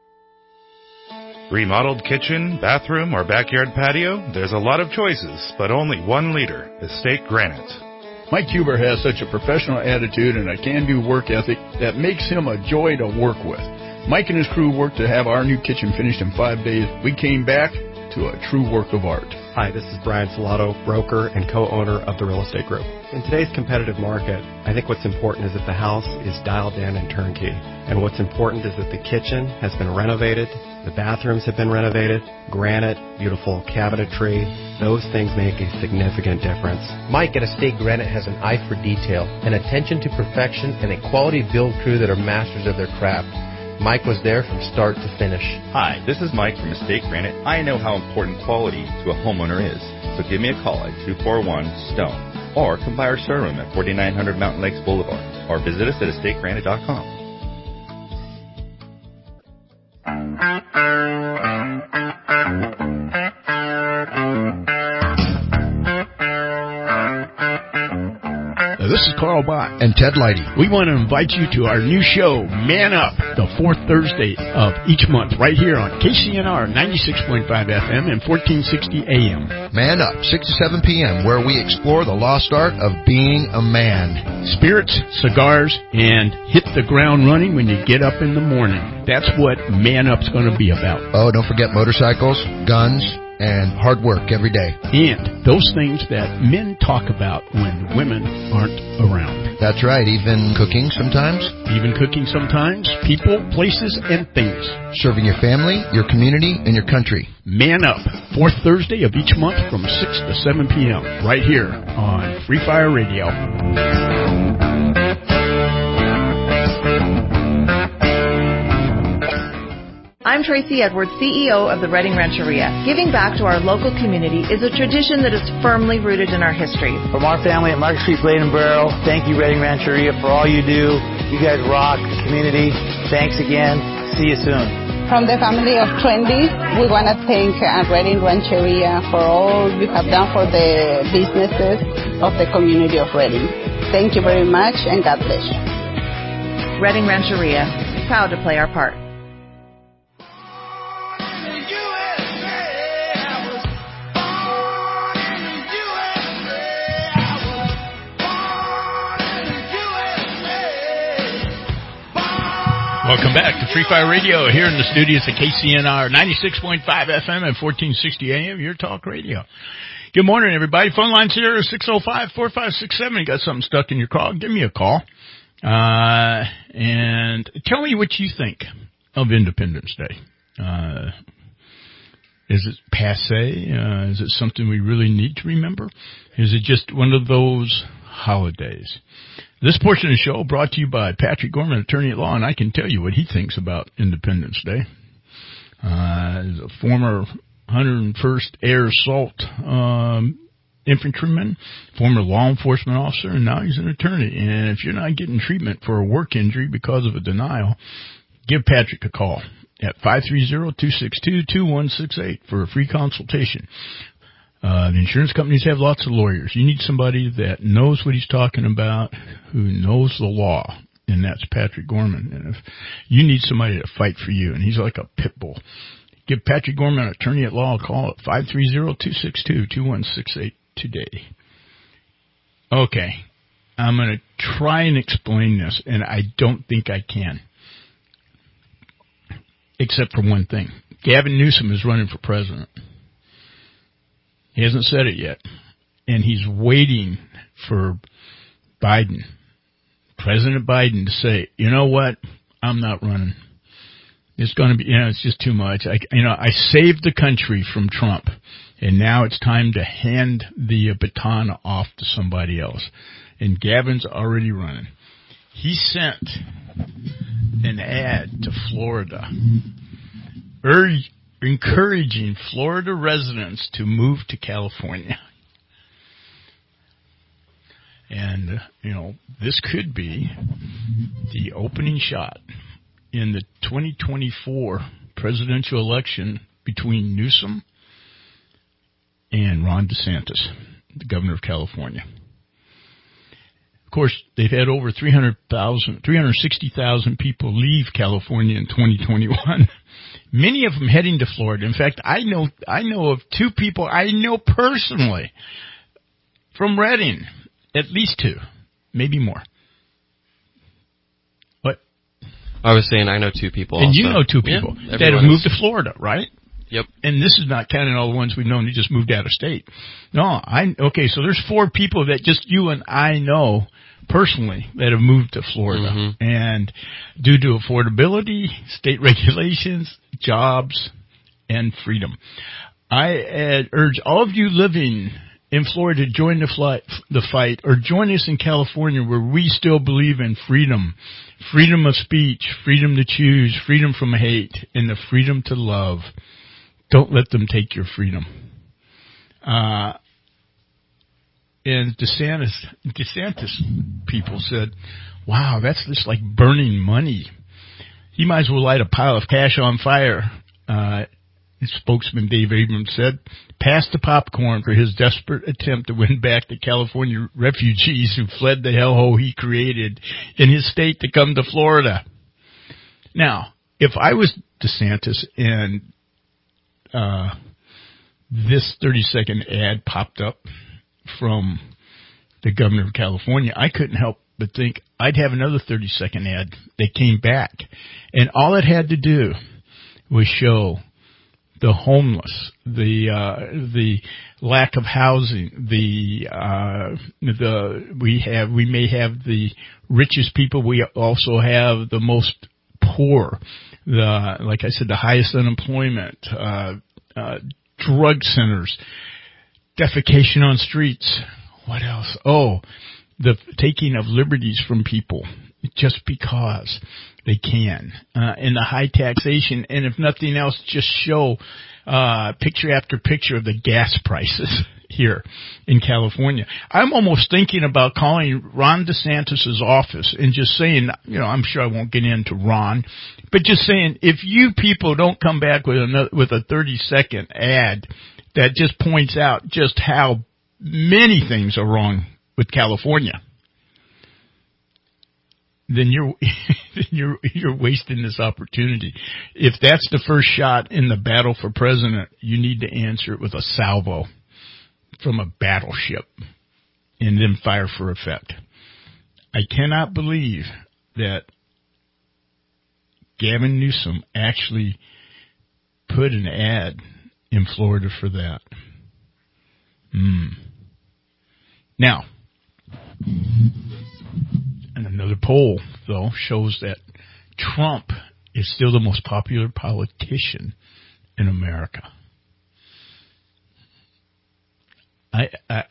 Remodeled kitchen, bathroom, or backyard patio? There's a lot of choices, but only one leader, Estate Granite. Mike Huber has such a professional attitude and a can-do work ethic that makes him a joy to work with. Mike and his crew worked to have our new kitchen finished in five days. We came back to a true work of art. Hi, this is Brian Salato, broker and co-owner of the Real Estate Group. In today's competitive market, I think what's important is that the house is dialed in and turnkey. And what's important is that the kitchen has been renovated, the bathrooms have been renovated, granite, beautiful cabinetry. Those things make a significant difference. Mike at Estate Granite has an eye for detail, an attention to perfection, and a quality build crew that are masters of their craft. Mike was there from start to finish. Hi, this is Mike from Estate Granite. I know how important quality to a homeowner is. So give me a call at two four one, STONE or come by our showroom at forty-nine hundred Mountain Lakes Boulevard or visit us at estate granite dot com. This is Carl Bott and Ted Leidy. We want to invite you to our new show, Man Up, the fourth Thursday of each month, right here on K C N R ninety-six point five F M and fourteen sixty A M. Man Up, six to seven p.m., where we explore the lost art of being a man. Spirits, cigars, and hit the ground running when you get up in the morning. That's what Man Up's going to be about. Oh, don't forget motorcycles, guns, and hard work every day. And those things that men talk about when women aren't around. That's right, even cooking sometimes. Even cooking sometimes. People, places, and things. Serving your family, your community, and your country. Man Up, fourth Thursday of each month from six to seven p.m. right here on Free Fire Radio. I'm Tracy Edwards, C E O of the Reading Rancheria. Giving back to our local community is a tradition that is firmly rooted in our history. From our family at Market Street Blade and Barrel, thank you, Reading Rancheria, for all you do. You guys rock the community. Thanks again. See you soon. From the family of Trendy, we want to thank uh, Reading Rancheria for all you have done for the businesses of the community of Reading. Thank you very much, and God bless you. Reading Rancheria, proud to play our part. Welcome back to Free Fire Radio here in the studios at K C N R ninety-six point five F M and fourteen sixty A M, your talk radio. Good morning, everybody. Phone lines here are six oh five, four five six seven. You got something stuck in your craw, give me a call. Uh, and tell me what you think of Independence Day. Uh, is it passé? Uh, is it something we really need to remember? Is it just one of those holidays? This portion of the show brought to you by Patrick Gorman, attorney at law, and I can tell you what he thinks about Independence Day. Uh, he's a former one hundred first Air Assault um, infantryman, former law enforcement officer, and now he's an attorney. And if you're not getting treatment for a work injury because of a denial, give Patrick a call at five three zero, two six two, two one six eight for a free consultation. Uh, the insurance companies have lots of lawyers. You need somebody that knows what he's talking about, who knows the law, and that's Patrick Gorman. And if you need somebody to fight for you, and he's like a pit bull, give Patrick Gorman, attorney at law, a call at five three zero, two six two, two one six eight today. Okay, I'm going to try and explain this, and I don't think I can, except for one thing. Gavin Newsom is running for president. He hasn't said it yet. And he's waiting for Biden, President Biden, to say, you know what, I'm not running. It's going to be, you know, it's just too much. I, you know, I saved the country from Trump, and now it's time to hand the baton off to somebody else. And Gavin's already running. He sent an ad to Florida, urge, encouraging Florida residents to move to California. And, uh, you know, this could be the opening shot in the twenty twenty-four presidential election between Newsom and Ron DeSantis, the governor of California. Of course, they've had over three hundred thousand, three hundred sixty thousand people leave California in twenty twenty-one. Many of them heading to Florida. In fact, I know I know of two people I know personally from Redding, at least two, maybe more. What? I was saying I know two people. And also. you know two people yeah, that have moved to Florida, right? Yep. And this is not counting all the ones we've known who just moved out of state. No, I okay. So there's four people that just you and I know personally that have moved to Florida, mm-hmm. and due to affordability, state regulations, jobs, and freedom. I uh, urge all of you living in Florida to join the, flight, the fight, or join us in California, where we still believe in freedom, freedom of speech, freedom to choose, freedom from hate, and the freedom to love. Don't let them take your freedom. Uh, and DeSantis, DeSantis people said, wow, that's just like burning money. He might as well light a pile of cash on fire. Uh, spokesman Dave Abrams said, pass the popcorn for his desperate attempt to win back the California refugees who fled the hellhole he created in his state to come to Florida. Now, if I was DeSantis and uh, this thirty-second ad popped up from the governor of California, I couldn't help but think I'd have another thirty-second ad that came back. And all it had to do was show the homeless, the uh, the lack of housing, the uh, the we have we may have the richest people, we also have the most poor, the like I said, the highest unemployment, uh, uh, drug centers, defecation on streets. What else? Oh, the taking of liberties from people just because they can, uh, and the high taxation, and if nothing else, just show uh, picture after picture of the gas prices here in California. I'm almost thinking about calling Ron DeSantis' office and just saying, you know, I'm sure I won't get into Ron, but just saying, if you people don't come back with another, with a thirty second ad that just points out just how many things are wrong with California, then you're you're you're wasting this opportunity. If that's the first shot in the battle for president, you need to answer it with a salvo from a battleship and then fire for effect. I cannot believe that Gavin Newsom actually put an ad in Florida for that. Hmm. Now, and another poll, though, shows that Trump is still the most popular politician in America. I, I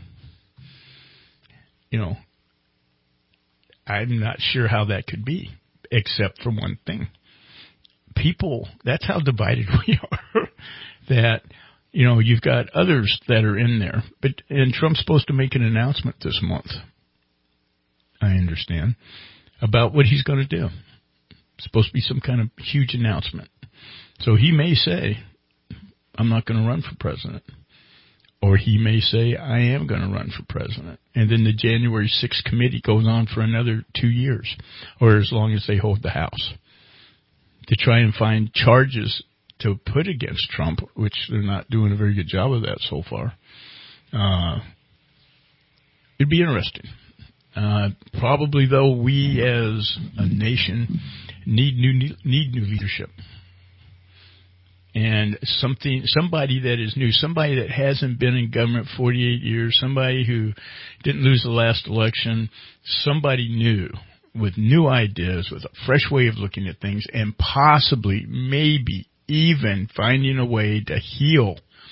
you know, I'm not sure how that could be, except for one thing. People, that's how divided we are. That, you know, you've got others that are in there. But and Trump's supposed to make an announcement this month, I understand, about what he's going to do. It's supposed to be some kind of huge announcement. So he may say, I'm not going to run for president. Or he may say, I am going to run for president. And then the January sixth committee goes on for another two years, or as long as they hold the House, to try and find charges to put against Trump, which they're not doing a very good job of that so far. Uh, it'd be interesting. Uh, probably, though, we as a nation need new need new leadership. And something, somebody that is new, somebody that hasn't been in government forty-eight years, somebody who didn't lose the last election, somebody new with new ideas, with a fresh way of looking at things, and possibly, maybe, even finding a way to heal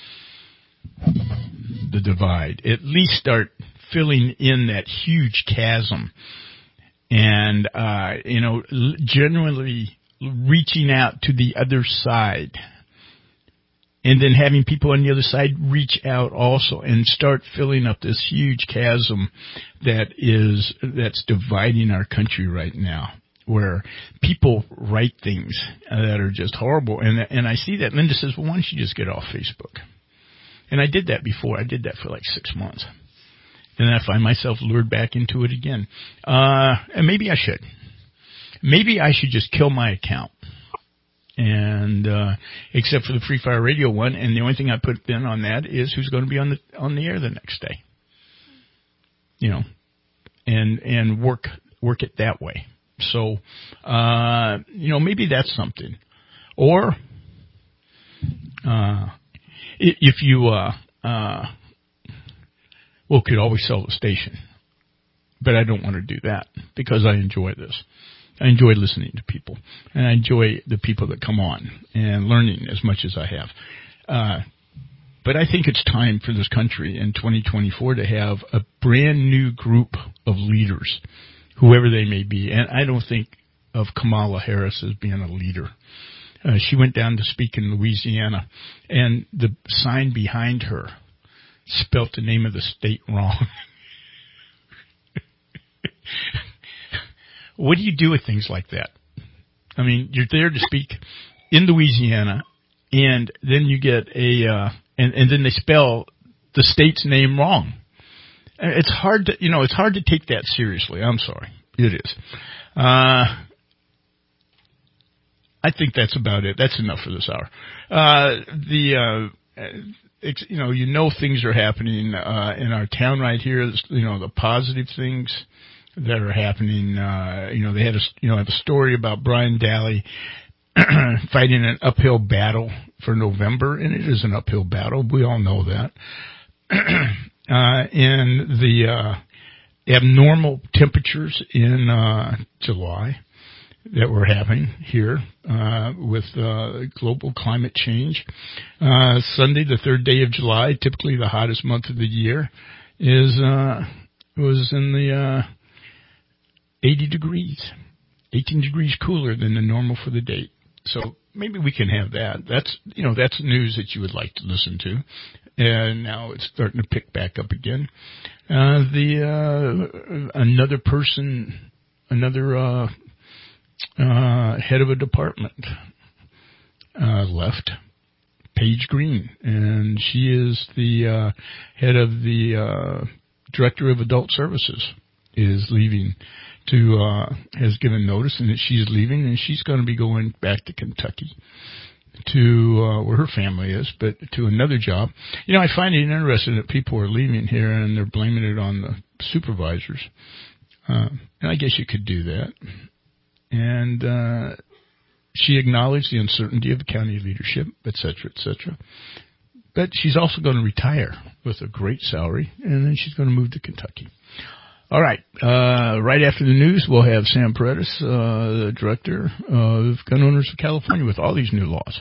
the divide. At least start filling in that huge chasm. And, uh, you know, genuinely reaching out to the other side. And then having people on the other side reach out also and start filling up this huge chasm that is, that's dividing our country right now, where people write things that are just horrible. And, and I see that. Linda says, well, why don't you just get off Facebook? And I did that before. I did that for like six months. And then I find myself lured back into it again. Uh, and maybe I should. Maybe I should just kill my account. And, uh, except for the Free Fire Radio one, and the only thing I put in on that is who's going to be on the, on the air the next day. You know, and, and work, work it that way. So, uh, you know, maybe that's something. Or, uh, if you, uh, uh, well, could always sell the station. But I don't want to do that because I enjoy this. I enjoy listening to people, and I enjoy the people that come on and learning as much as I have. Uh, but I think it's time for this country in twenty twenty-four to have a brand new group of leaders, whoever they may be. And I don't think of Kamala Harris as being a leader. Uh, she went down to speak in Louisiana, and the sign behind her spelt the name of the state wrong. What do you do with things like that? I mean, you're there to speak in Louisiana, and then you get a, uh, and, and then they spell the state's name wrong. It's hard to, you know, it's hard to take that seriously. I'm sorry. It is. Uh, I think that's about it. That's enough for this hour. Uh, the, uh, it's, you know, you know things are happening, uh, in our town right here, you know, the positive things that are happening. Uh, you know, they had a, you know, have a story about Brian Daly fighting an uphill battle for November, and it is an uphill battle. We all know that. uh, and the, uh, abnormal temperatures in, uh, July that were happening here, uh, with, uh, global climate change. Uh, Sunday, the third day of July, typically the hottest month of the year, is, uh, was in the, uh, eighty degrees, eighteen degrees cooler than the normal for the date. So maybe we can have that. That's, you know, that's news that you would like to listen to. And now it's starting to pick back up again. Uh, the, uh, another person, another, uh, uh, head of a department, uh, left, Paige Green. And she is the, uh, head of the, uh, director of adult services is leaving. To, uh, has given notice and that she's leaving, and she's going to be going back to Kentucky to, uh, where her family is, but to another job. You know, I find it interesting that people are leaving here and they're blaming it on the supervisors. Uh, and I guess you could do that. And, uh, she acknowledged the uncertainty of the county leadership, et cetera, et cetera. But she's also going to retire with a great salary, and then she's going to move to Kentucky. All right. Uh, right after the news, we'll have Sam Paredes, uh, the director of Gun Owners of California, with all these new laws.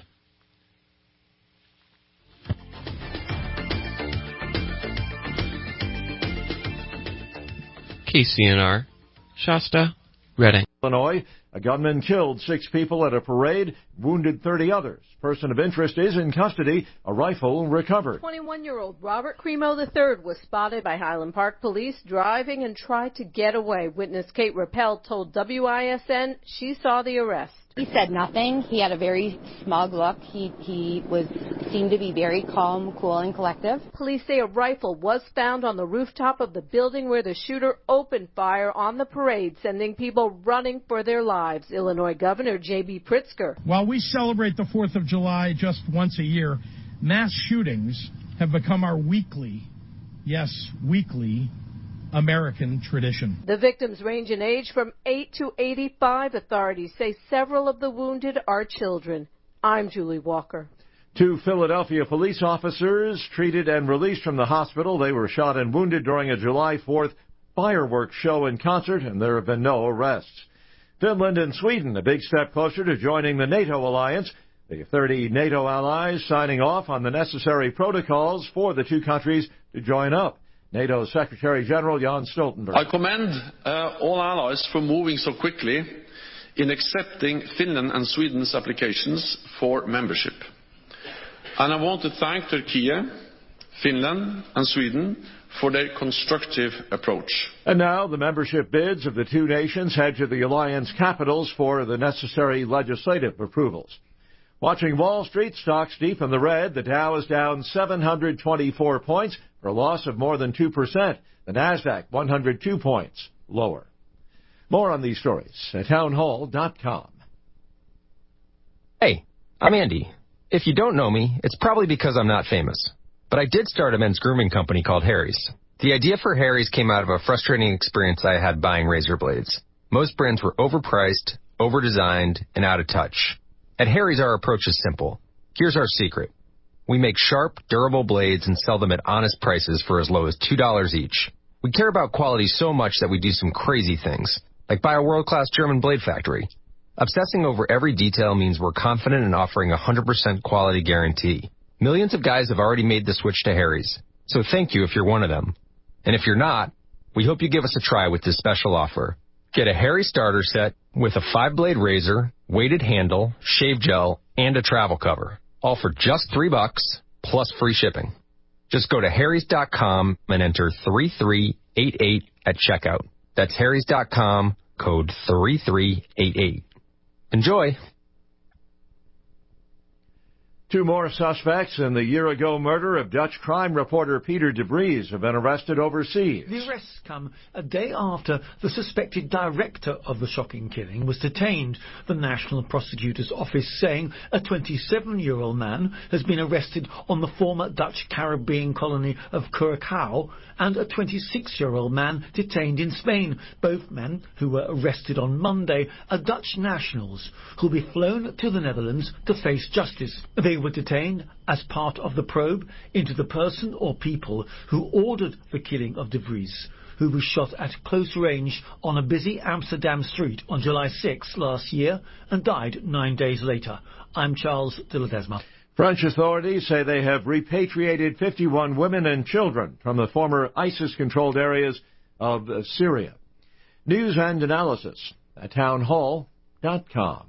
K C N R, Shasta, Reading. Illinois, a gunman killed six people at a parade, wounded thirty others. Person of interest is in custody. A rifle recovered. twenty-one-year-old Robert Cremo the third was spotted by Highland Park police driving and tried to get away. Witness Kate Rappel told W I S N she saw the arrest. He said nothing. He had a very smug look. He he was seemed to be very calm, cool, and collective. Police say a rifle was found on the rooftop of the building where the shooter opened fire on the parade, sending people running for their lives. Illinois Governor J B Pritzker. While we celebrate the fourth of July just once a year, mass shootings have become our weekly, yes, weekly, American tradition. The victims range in age from eight to eighty-five. Authorities say several of the wounded are children. I'm Julie Walker. Two Philadelphia police officers treated and released from the hospital. They were shot and wounded during a July fourth fireworks show and concert, and there have been no arrests. Finland and Sweden, a big step closer to joining the NATO alliance. The thirty NATO allies signing off on the necessary protocols for the two countries to join up. NATO Secretary General Jens Stoltenberg. I commend uh, all allies for moving so quickly in accepting Finland and Sweden's applications for membership. And I want to thank Turkey, Finland and Sweden for their constructive approach. And now the membership bids of the two nations head to the alliance capitals for the necessary legislative approvals. Watching Wall Street, stocks deep in the red. The Dow is down seven hundred twenty-four points for a loss of more than two percent. The Nasdaq one hundred two points lower. More on these stories at townhall dot com. Hey, I'm Andy. If you don't know me, it's probably because I'm not famous. But I did start a men's grooming company called Harry's. The idea for Harry's came out of a frustrating experience I had buying razor blades. Most brands were overpriced, overdesigned, and out of touch. At Harry's, our approach is simple. Here's our secret. We make sharp, durable blades and sell them at honest prices for as low as two dollars each. We care about quality so much that we do some crazy things, like buy a world-class German blade factory. Obsessing over every detail means we're confident in offering a one hundred percent quality guarantee. Millions of guys have already made the switch to Harry's, so thank you if you're one of them. And if you're not, we hope you give us a try with this special offer. Get a Harry starter set with a five-blade razor, weighted handle, shave gel, and a travel cover. All for just three bucks, plus free shipping. Just go to harrys dot com and enter three three eight eight at checkout. That's harrys dot com, code three three eight eight. Enjoy! Two more suspects in the year-ago murder of Dutch crime reporter Peter de Vries have been arrested overseas. The arrests come a day after the suspected director of the shocking killing was detained. The National Prosecutor's Office saying a twenty-seven-year-old man has been arrested on the former Dutch Caribbean colony of Curaçao and a twenty-six-year-old man detained in Spain. Both men, who were arrested on Monday, are Dutch nationals who'll be flown to the Netherlands to face justice. They were detained as part of the probe into the person or people who ordered the killing of de Vries, who was shot at close range on a busy Amsterdam street on July sixth last year and died nine days later. I'm Charles de Ledesma. French authorities say they have repatriated fifty-one women and children from the former ISIS-controlled areas of Syria. News and analysis at townhall dot com.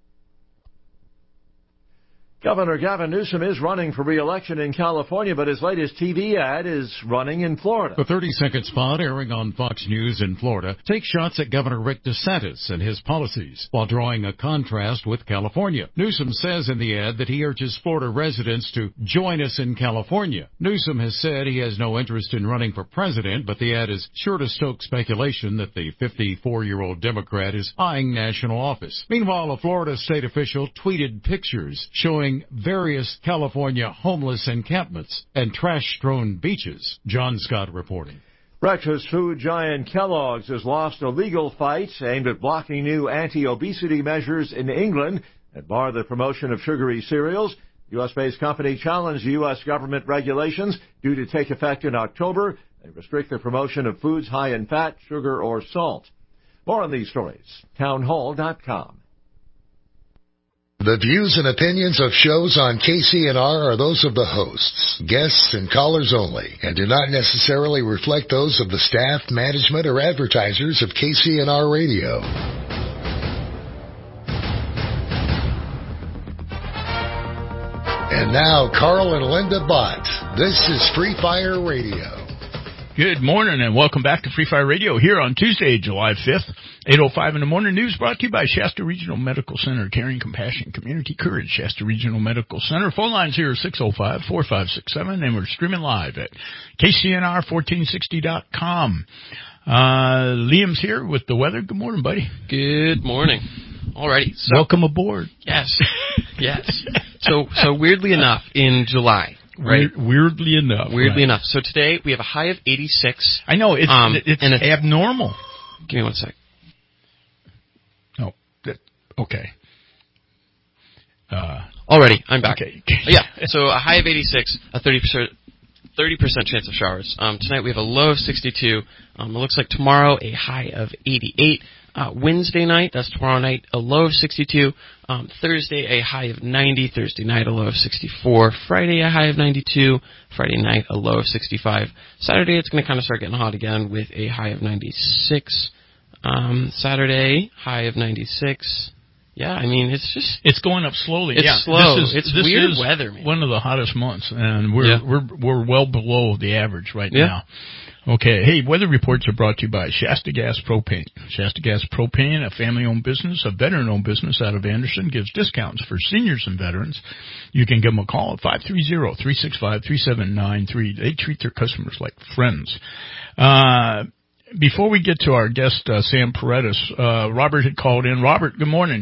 Governor Gavin Newsom is running for re-election in California, but his latest T V ad is running in Florida. The thirty-second spot airing on Fox News in Florida takes shots at Governor Rick DeSantis and his policies, while drawing a contrast with California. Newsom says in the ad that he urges Florida residents to join us in California. Newsom has said he has no interest in running for president, but the ad is sure to stoke speculation that the fifty-four-year-old Democrat is eyeing national office. Meanwhile, a Florida state official tweeted pictures showing various California homeless encampments and trash-strewn beaches. John Scott reporting. Breakfast food giant Kellogg's has lost a legal fight aimed at blocking new anti-obesity measures in England. and bar the promotion of sugary cereals. U S-based company challenged U S government regulations due to take effect in October. They restrict the promotion of foods high in fat, sugar, or salt. More on these stories, townhall dot com. The views and opinions of shows on K C N R are those of the hosts, guests, and callers only, and do not necessarily reflect those of the staff, management, or advertisers of K C N R Radio. And now, Carl and Linda Bott. This is Free Fire Radio. Good morning and welcome back to Free Fire Radio here on Tuesday, July fifth, eight oh five in the morning. News brought to you by Shasta Regional Medical Center, Caring, Compassion, Community Courage. Shasta Regional Medical Center. Phone lines here are six oh five, four five six seven, and we're streaming live at K C N R fourteen sixty dot com. Uh, Liam's here with the weather. Good morning, buddy. Good morning. Alrighty. So, welcome aboard. Yes. Yes. So, so weirdly enough, in July, right? Weird, weirdly enough. Weirdly right. enough. So today we have a high of eighty-six. I know it's um, it's and a, abnormal. Give me one sec. No. That, okay. Uh, Already, I'm back. Okay. Yeah. So a high of eighty-six, a thirty percent. thirty percent chance of showers. Um, tonight we have a low of sixty-two. Um, it looks like tomorrow a high of eighty-eight. Uh, Wednesday night, that's tomorrow night, a low of sixty-two. Um, Thursday, a high of ninety. Thursday night, a low of sixty-four. Friday, a high of ninety-two. Friday night, a low of sixty-five. Saturday, it's going to kind of start getting hot again with a high of ninety-six. Um, Saturday, high of ninety-six. Yeah, I mean, it's just... It's going up slowly. It's yeah, slow. This is, it's this weird is weather, man. One of the hottest months, and we're yeah. we're we're well below the average right yeah. now. Okay, hey, weather reports are brought to you by Shasta Gas Propane. Shasta Gas Propane, a family-owned business, a veteran-owned business out of Anderson, gives discounts for seniors and veterans. You can give them a call at five three zero, three six five, three seven nine three. They treat their customers like friends. Uh, before we get to our guest, uh, Sam Paredes, uh, Robert had called in. Robert, good morning.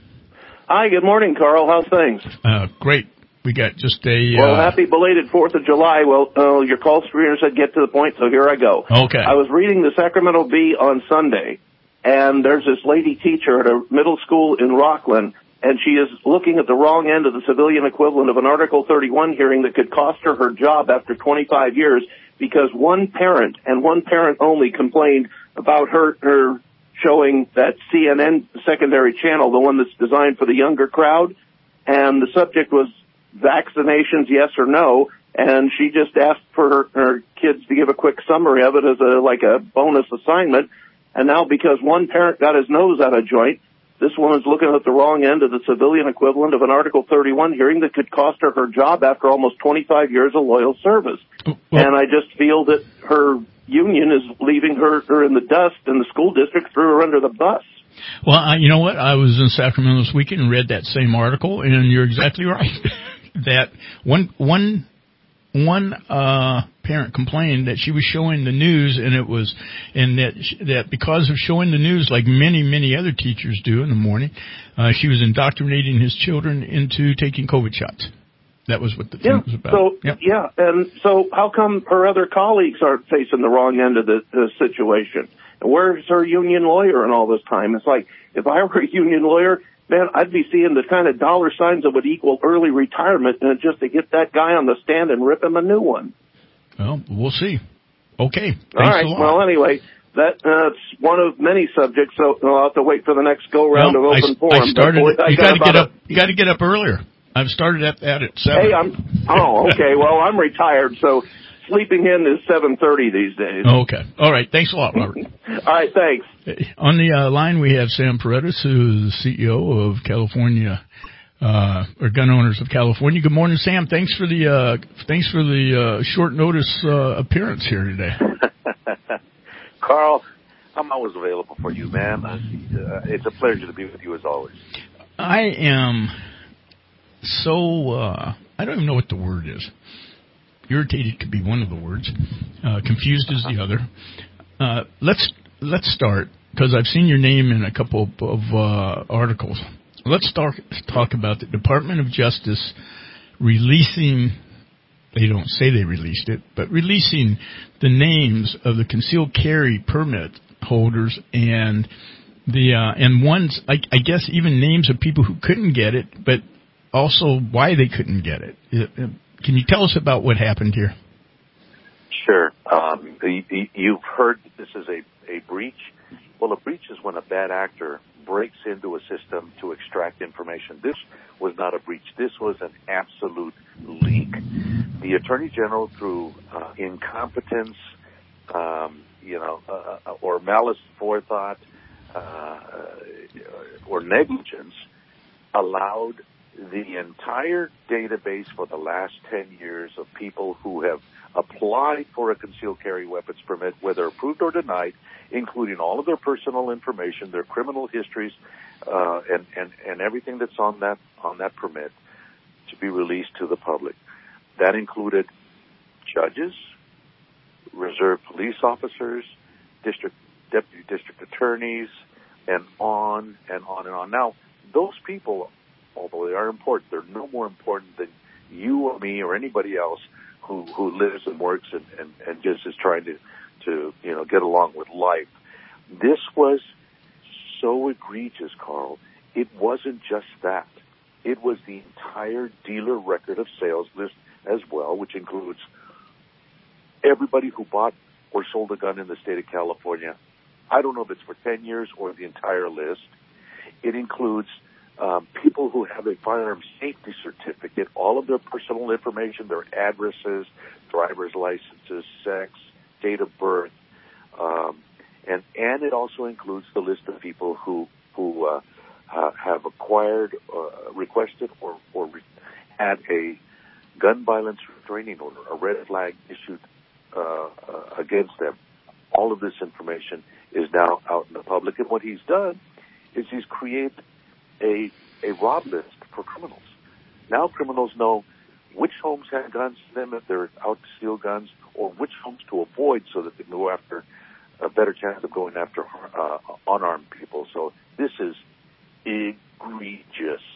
Hi, good morning, Carl. How's things? Uh, great. We got just a... Well, uh, happy belated fourth of July. Well, uh, your call screener said get to the point, so here I go. Okay. I was reading the Sacramento Bee on Sunday, and there's this lady teacher at a middle school in Rockland, and she is looking at the wrong end of the civilian equivalent of an Article thirty-one hearing that could cost her her job after twenty-five years because one parent, and one parent only, complained about her... her showing that C N N secondary channel, the one that's designed for the younger crowd, and the subject was vaccinations, yes or no, and she just asked for her, her kids to give a quick summary of it as a like a bonus assignment, and now because one parent got his nose out of joint, this woman's looking at the wrong end of the civilian equivalent of an Article thirty-one hearing that could cost her her job after almost twenty-five years of loyal service. Well, and I just feel that her union is leaving her, her in the dust, and the school district threw her under the bus. Well, I, you know what? I was in Sacramento this weekend and read that same article, and you're exactly right. that one one one uh parent complained that she was showing the news, and it was and that that because of showing the news, like many many other teachers do in the morning, uh, she was indoctrinating his children into taking COVID shots. That was what the thing yeah, was about. So, yep. Yeah, and so how come her other colleagues aren't facing the wrong end of the, the situation? And where's her union lawyer in all this time? It's like, if I were a union lawyer, man, I'd be seeing the kind of dollar signs that would equal early retirement, and just to get that guy on the stand and rip him a new one. Well, we'll see. Okay. Thanks all right. a lot. Well, anyway, that's uh, one of many subjects, so I'll have to wait for the next go-round well, of open I, forum. I started, boy, I you got to get up. A, you got to get up earlier. I've started at that at seven. Hey, I'm. Oh, okay. Well, I'm retired, so sleeping in is seven thirty these days. Okay. All right. Thanks a lot, Robert. All right. Thanks. On the uh, line, we have Sam Paredes, who is the C E O of California, uh, or Gun Owners of California. Good morning, Sam. Thanks for the uh, thanks for the uh, short notice uh, appearance here today. Carl, I'm always available for you, man. Uh, it's a pleasure to be with you as always. I am. So, uh, I don't even know what the word is. Irritated could be one of the words. Uh, confused is the other. Uh, let's, let's start, because I've seen your name in a couple of, of uh, articles. Let's start, talk about the Department of Justice releasing, they don't say they released it, but releasing the names of the concealed carry permit holders and The uh, and ones, I, I guess, even names of people who couldn't get it, but also why they couldn't get it. Can you tell us about what happened here? Sure. Um, you've heard that this is a, a breach. Well, a breach is when a bad actor breaks into a system to extract information. This was not a breach. This was an absolute leak. The Attorney General, through uh, incompetence, um, you know, uh, or malice forethought, uh, or negligence, allowed the entire database for the last ten years of people who have applied for a concealed carry weapons permit, whether approved or denied, including all of their personal information, their criminal histories, uh, and, and, and everything that's on that, on that permit, to be released to the public. That included judges, reserve police officers, district, deputy district attorneys, and on and on and on. Now, those people, although they are important, they're no more important than you or me or anybody else who, who lives and works and, and, and just is trying to, to, you know, get along with life. This was so egregious, Carl. It wasn't just that. It was the entire dealer record of sales list as well, which includes everybody who bought or sold a gun in the state of California. I don't know if it's for ten years or the entire list. It includes um, people who have a firearm safety certificate, all of their personal information, their addresses, driver's licenses, sex, date of birth, um, and and it also includes the list of people who who uh, uh, have acquired, uh, requested, or or re- had a gun violence restraining order, a red flag issued uh, uh, against them. All of this information is now out in the public, and what he's done is he's created a a rob list for criminals. Now criminals know which homes have guns in them if they're out to steal guns, or which homes to avoid so that they can go after a better chance of going after uh, unarmed people. So this is egregious.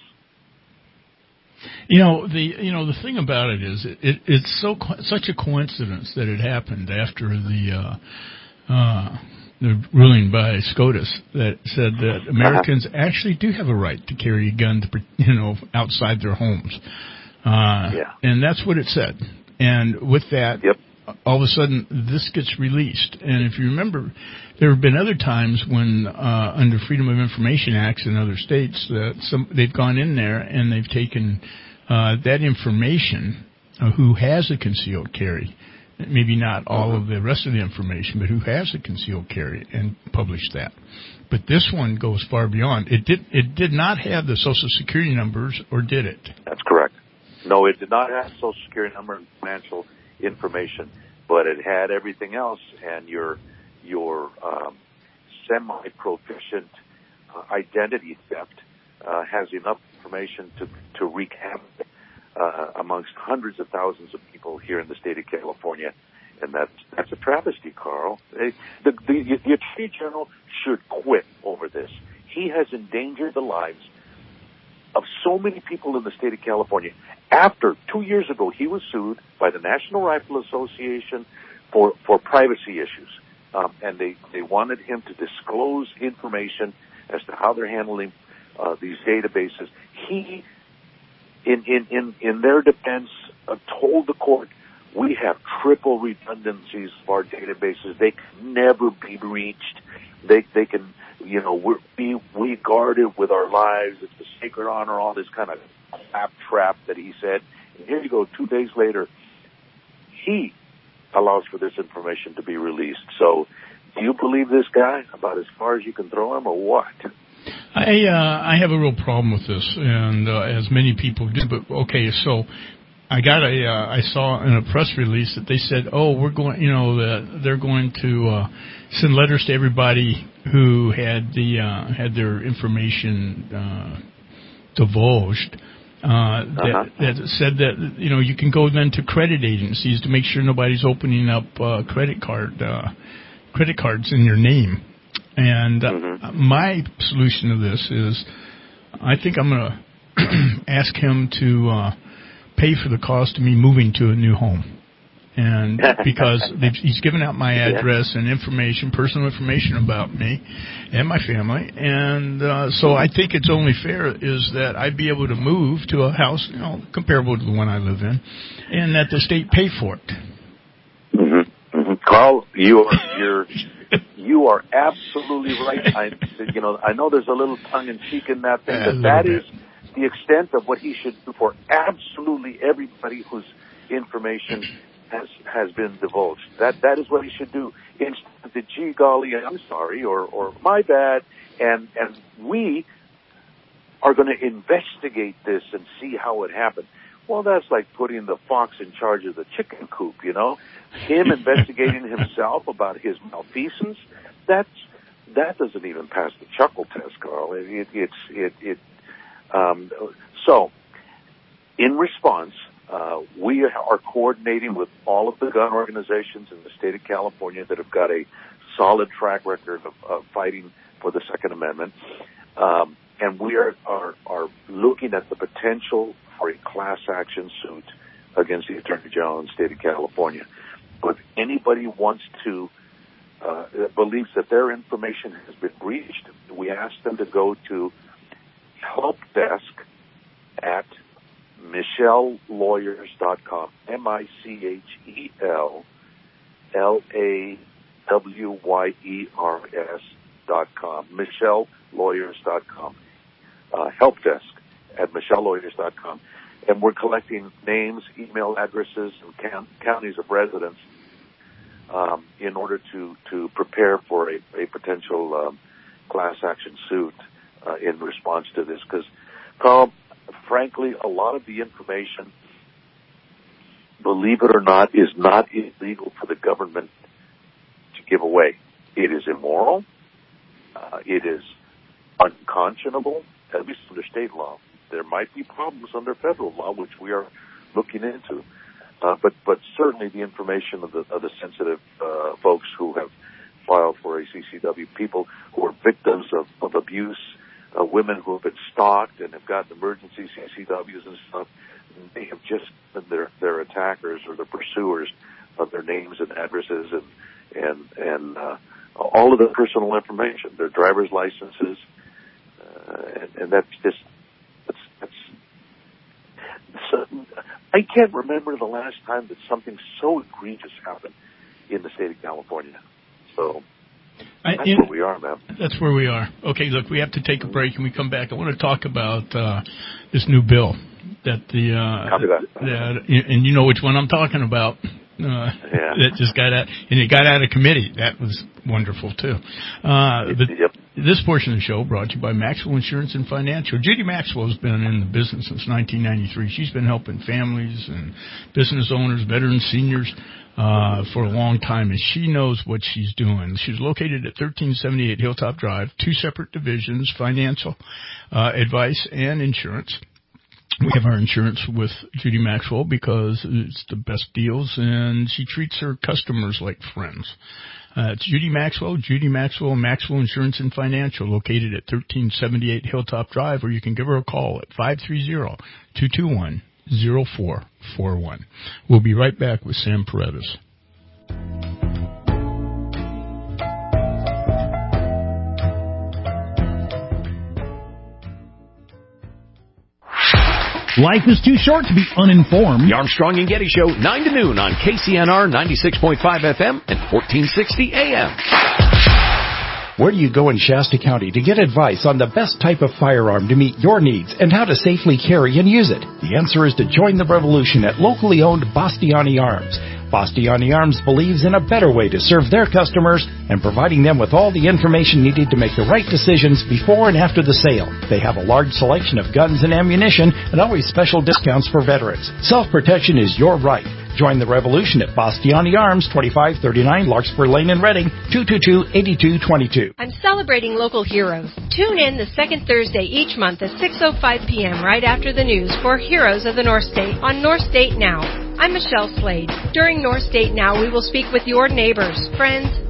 You know the you know the thing about it is it, it it's so such a coincidence that it happened after the uh, uh, the ruling by SCOTUS that said that Americans actually do have a right to carry a gun to, you know, outside their homes. Uh, yeah. And that's what it said. And with that, yep. all of a sudden, this gets released. And if you remember, there have been other times when, uh, under Freedom of Information Acts in other states, that some they've gone in there and they've taken uh, that information, uh, who has a concealed carry, maybe not all mm-hmm. of the rest of the information, but who has a concealed carry, and published that. But this one goes far beyond. It did it did not have the Social Security numbers, or did it? That's correct. No, it did not have Social Security number and financial information, but it had everything else, and your your um, semi-proficient uh, identity theft uh, has enough information to to wreak havoc uh, amongst hundreds of thousands of people here in the state of California, and that's that's a travesty, Carl. It, the, the the Attorney General should quit over this. He has endangered the lives of so many people in the state of California. After two years ago, he was sued by the National Rifle Association for, for privacy issues. Um, and they, they wanted him to disclose information as to how they're handling uh, these databases. He, in, in, in, in their defense, uh, told the court, we have triple redundancies of our databases. They can never be reached. They, they can, you know, we're, we, we guard it with our lives. It's a sacred honor, all this kind of claptrap that he said. And here you go, two days later, he allows for this information to be released. So do you believe this guy about as far as you can throw him, or what? I, uh, I have a real problem with this, and uh, as many people do. But, okay, so I got a, uh, I saw in a press release that they said, oh, we're going, you know, the, they're going to uh, send letters to everybody who had the uh, had their information uh, divulged. Uh, that, uh-huh. that said that, you know, you can go then to credit agencies to make sure nobody's opening up uh, credit card uh, credit cards in your name. And uh, mm-hmm. my solution to this is, I think I'm going to ask him to uh, pay for the cost of me moving to a new home. And because he's given out my address and information, personal information about me and my family. And uh, so I think it's only fair is that I be able to move to a house, you know, comparable to the one I live in, and that the state pay for it. Mm-hmm. Mm-hmm. Carl, you are you're, you are absolutely right. I, you know, I know there's a little tongue in cheek in that thing, but that is the extent of what he should do for absolutely everybody whose information has has been divulged. That that is what he should do. Instead of the gee golly, I'm sorry, or or my bad, and and we are going to investigate this and see how it happened. Well, that's like putting the fox in charge of the chicken coop, you know. Him investigating himself about his malfeasance. That's that doesn't even pass the chuckle test, Carl. It, it, it's it it. Um, so, in response. Uh, we are coordinating with all of the gun organizations in the state of California that have got a solid track record of, of fighting for the Second Amendment. Um, and we are, are, are looking at the potential for a class action suit against the Attorney General in the state of California. But if anybody wants to, uh, believes that their information has been breached, we ask them to go to help desk at Michelle Lawyers dot com, M I C H E L L A W Y E R S dot com, Michelle Lawyers dot com, uh, help desk at Michelle Lawyers dot com. And we're collecting names, email addresses, and count, counties of residence um, in order to, to prepare for a, a potential um, class action suit uh, in response to this. Because, Carl, frankly, a lot of the information, believe it or not, is not illegal for the government to give away. It is immoral. Uh, it is unconscionable, at least under state law. There might be problems under federal law, which we are looking into. Uh, but, but certainly the information of the, of the sensitive uh, folks who have filed for a C C W, people who are victims of, of abuse, Uh, women who have been stalked and have gotten emergency C C Ws and stuff, they have just been their, their attackers or the pursuers of their names and addresses and and and uh, all of their personal information, their driver's licenses, uh, and, and that's just that's that's. So, I can't remember the last time that something so egregious happened in the state of California. So. That's I, in, where we are, man. That's where we are. Okay, look, we have to take a break, and we come back. I want to talk about uh, this new bill that the uh, Copy that. that, and you know which one I'm talking about. Uh, yeah. That just got out, and it got out of committee. That was wonderful too. Uh, but yep. This portion of the show brought to you by Maxwell Insurance and Financial. Judy Maxwell has been in the business since nineteen ninety-three. She's been helping families and business owners, veterans, seniors. Uh, for a long time, and she knows what she's doing. She's located at thirteen seventy-eight Hilltop Drive, two separate divisions, financial uh, advice and insurance. We have our insurance with Judy Maxwell because it's the best deals, and she treats her customers like friends. Uh, it's Judy Maxwell, Judy Maxwell, Maxwell Insurance and Financial, located at thirteen seventy-eight Hilltop Drive, or you can give her a call at five three zero, two two one, zero four four one. We'll be right back with Sam Paredes. Life is too short to be uninformed. The Armstrong and Getty Show, nine to noon on K C N R ninety-six point five F M and fourteen sixty A M. Where do you go in Shasta County to get advice on the best type of firearm to meet your needs and how to safely carry and use it? The answer is to join the revolution at locally owned Bastiani Arms. Bastiani Arms believes in a better way to serve their customers and providing them with all the information needed to make the right decisions before and after the sale. They have a large selection of guns and ammunition and always special discounts for veterans. Self-protection is your right. Join the revolution at Bastiani Arms, twenty-five thirty-nine Larkspur Lane in Reading, two two two, eight two two two. I'm celebrating local heroes. Tune in the second Thursday each month at six oh five p.m. right after the news for Heroes of the North State on North State Now. I'm Michelle Slade. During North State Now, we will speak with your neighbors, friends,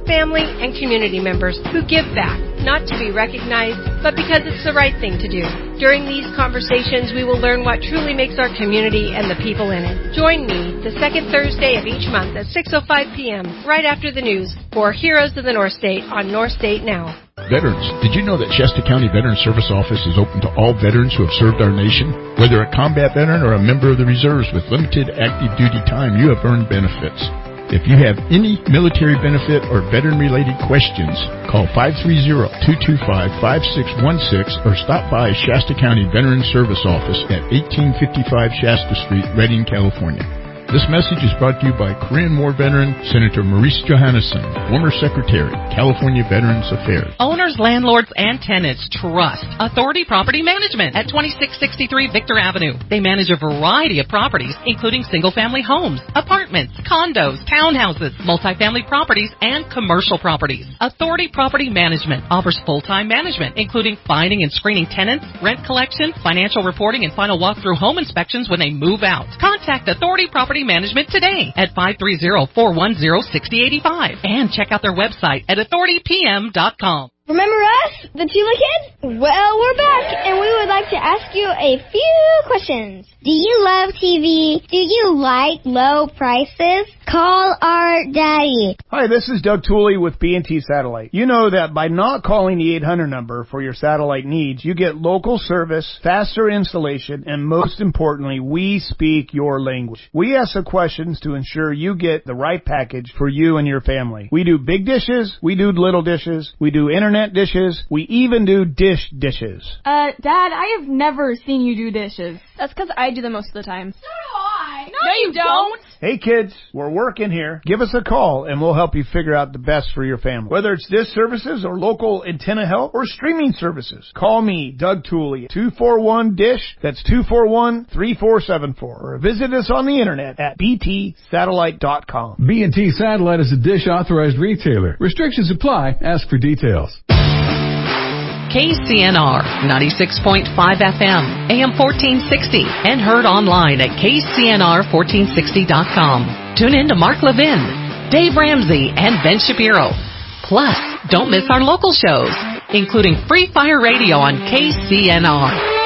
family, and community members who give back, not to be recognized, but because it's the right thing to do. During these conversations, we will learn what truly makes our community and the people in it. Join me the second Thursday of each month at six oh five p.m. right after the news for Heroes of the North State on North State Now. Veterans, did you know that Shasta County Veteran Service Office is open to all veterans who have served our nation? Whether a combat veteran or a member of the reserves with limited active duty time, you have earned benefits. If you have any military benefit or veteran-related questions, call five three zero, two two five, five six one six or stop by Shasta County Veteran Service Office at eighteen fifty-five Shasta Street, Redding, California. This message is brought to you by Korean War veteran Senator Maurice Johannesson, former Secretary, California Veterans Affairs. Owners, landlords, and tenants trust Authority Property Management at twenty-six sixty-three Victor Avenue. They manage a variety of properties, including single-family homes, apartments, condos, townhouses, multifamily properties, and commercial properties. Authority Property Management offers full-time management, including finding and screening tenants, rent collection, financial reporting, and final walkthrough home inspections when they move out. Contact Authority Property Management today at five three zero, four one zero, six zero eight five and check out their website at authority p m dot com. Remember us, the Tula Kids? Well, we're back, and we would like to ask you a few questions. Do you love T V? Do you like low prices? Call our daddy. Hi, this is Doug Tooley with B and T Satellite. You know that by not calling the eight hundred number for your satellite needs, you get local service, faster installation, and most importantly, we speak your language. We ask the questions to ensure you get the right package for you and your family. We do big dishes, we do little dishes, we do internet dishes, we even do dish dishes. Uh, Dad, I have never seen you do dishes. That's because I do them most of the time. So do I. No, no you don't. Hey kids, we're working here. Give us a call and we'll help you figure out the best for your family. Whether it's dish services or local antenna help or streaming services, call me, Doug Tooley, two four one dish. That's two four one, three four seven four. Or visit us on the internet at b t satellite dot com. B and T Satellite is a Dish authorized retailer. Restrictions apply. Ask for details. K C N R ninety-six point five F M, A M fourteen sixty, and heard online at k c n r fourteen sixty dot com. Tune in to Mark Levin, Dave Ramsey, and Ben Shapiro. Plus, don't miss our local shows, including Free Fire Radio on K C N R.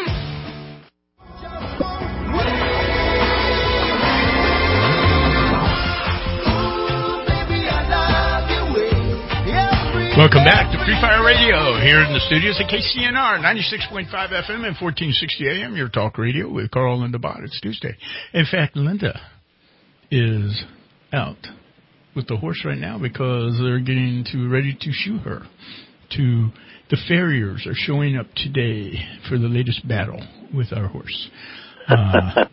Welcome back to Free Fire Radio here in the studios at K C N R ninety-six point five F M and fourteen sixty A M, your talk radio with Carl and Linda Bott. It's Tuesday. In fact, Linda is out with the horse right now because they're getting to ready to shoe her. To the farriers are showing up today for the latest battle with our horse. Uh,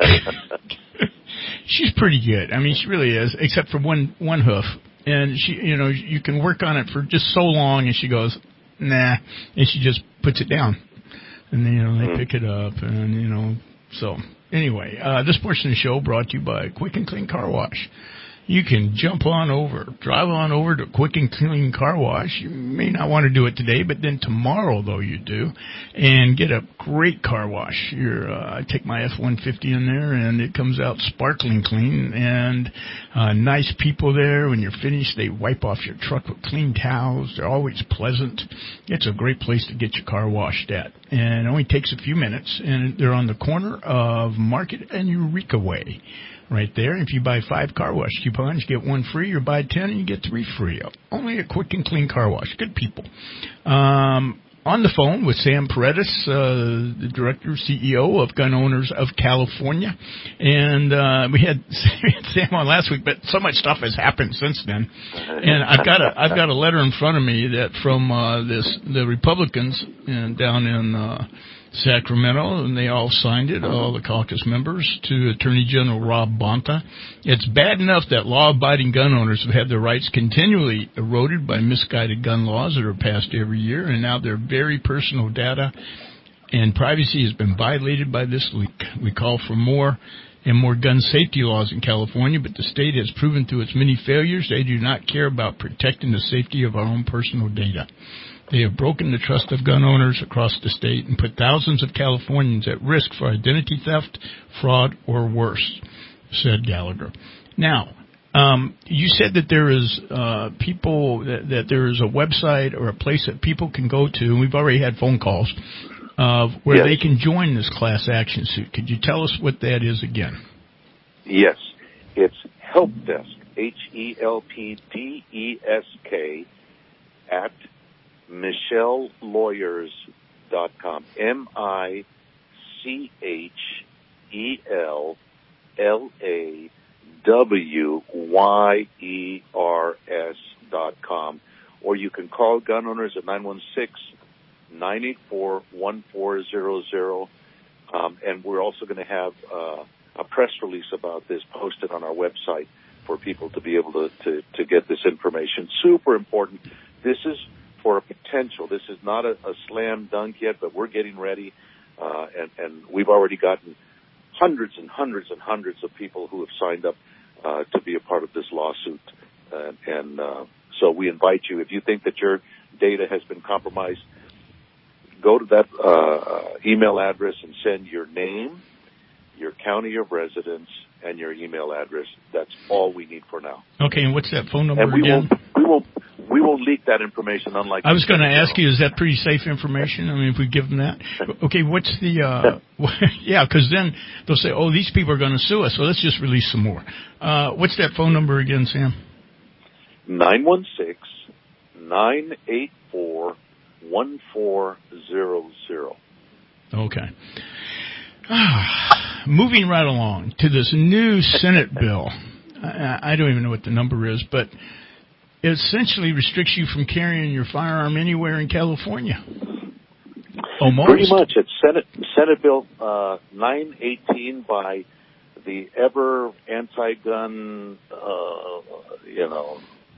she's pretty good. I mean, she really is, except for one one hoof. And she, you know, you can work on it for just so long, and she goes, nah, and she just puts it down. And then, you know, they pick it up, and, you know, so anyway, uh, this portion of the show brought to you by Quick and Clean Car Wash. You can jump on over, drive on over to Quick and Clean Car Wash. You may not want to do it today, but then tomorrow, though, you do, and get a great car wash. You're, uh, I take my F one fifty in there, and it comes out sparkling clean, and uh, nice people there. When you're finished, they wipe off your truck with clean towels. They're always pleasant. It's a great place to get your car washed at, and it only takes a few minutes, and they're on the corner of Market and Eureka Way. Right there. If you buy five car wash coupons, you get one free, or buy ten and you get three free. Only a Quick and Clean Car Wash. Good people. Um, on the phone with Sam Paredes, uh, the director, C E O of Gun Owners of California. And uh, we had Sam on last week, but so much stuff has happened since then. And I've got a I've got a letter in front of me that from uh, this the Republicans in, down in uh, Sacramento, and they all signed it, all the caucus members, to Attorney General Rob Bonta. It's bad enough that law-abiding gun owners have had their rights continually eroded by misguided gun laws that are passed every year, and now their very personal data and privacy has been violated by this leak. We call for more and more gun safety laws in California, but the state has proven through its many failures they do not care about protecting the safety of our own personal data. They have broken the trust of gun owners across the state and put thousands of Californians at risk for identity theft, fraud, or worse, said Gallagher. Now, Um, you said that there is uh, people that, that there is a website or a place that people can go to, and we've already had phone calls uh, where yes. they can join this class action suit. Could you tell us what that is again? Yes, it's Help Desk, H E L P D E S K, at Michelle Lawyers dot com. M I C H E L L A W Y E R S dot com. Or you can call gun owners at nine one six, nine eight four, one four zero zero. Um, and we're also going to have uh, a press release about this posted on our website for people to be able to, to, to get this information. Super important. This is for a potential. This is not a, a slam dunk yet, but we're getting ready. Uh, and, and we've already gotten hundreds and hundreds and hundreds of people who have signed up uh, to be a part of this lawsuit. Uh, and uh, so we invite you, if you think that your data has been compromised, go to that uh, email address and send your name, your county of residence, and your email address. That's all we need for now. Okay, and what's that phone number and we again? Won't, we won't we won't leak that information, unlike... I was going to ask you, is that pretty safe information? I mean, if we give them that? Okay, what's the... Uh, yeah, because then they'll say, oh, these people are going to sue us, so let's just release some more. Uh, what's that phone number again, Sam? nine one six, nine eight four, one four zero zero. Okay. Moving right along to this new Senate bill. I, I don't even know what the number is, but it essentially restricts you from carrying your firearm anywhere in California. Almost. Pretty much. It's Senate Senate Bill uh, nine eighteen by the ever anti-gun, uh, you know,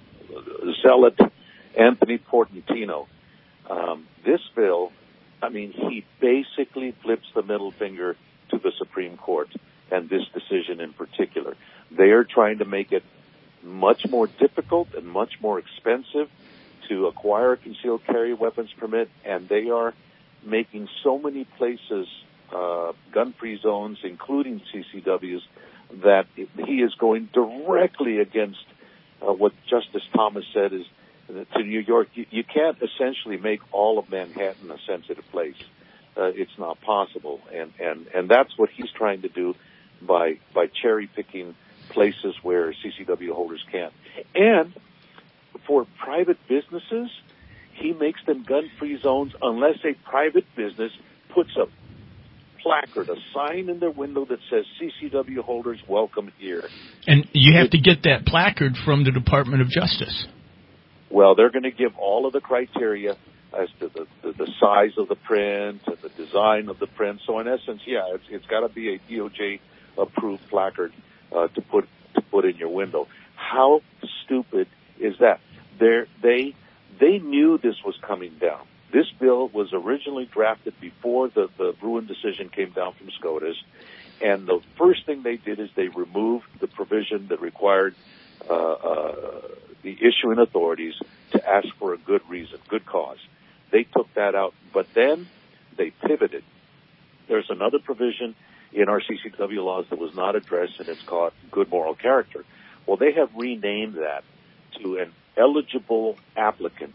zealot Anthony Portantino. Um, this bill, I mean, he basically flips the middle finger to the Supreme Court and this decision in particular. They are trying to make it much more difficult and much more expensive to acquire a concealed carry weapons permit, and they are making so many places uh, gun-free zones, including C C Ws, that he is going directly against uh, what Justice Thomas said is to New York. You, you can't essentially make all of Manhattan a sensitive place. Uh, it's not possible, and, and, and that's what he's trying to do by by cherry-picking places where C C W holders can't. And for private businesses, he makes them gun-free zones unless a private business puts a placard, a sign in their window that says C C W holders welcome here. And you have to get that placard from the Department of Justice. Well, they're going to give all of the criteria as to the, the, the size of the print, and the design of the print. So in essence, yeah, it's, it's got to be a D O J-approved placard uh, to put to put in your window. How stupid is that? They're, they they knew this was coming down. This bill was originally drafted before the, the Bruin decision came down from SCOTUS, and the first thing they did is they removed the provision that required uh, uh, the issuing authorities to ask for a good reason, good cause. They took that out, but then they pivoted. There's another provision in our C C W laws that was not addressed, and it's called good moral character. Well, they have renamed that to an eligible applicant,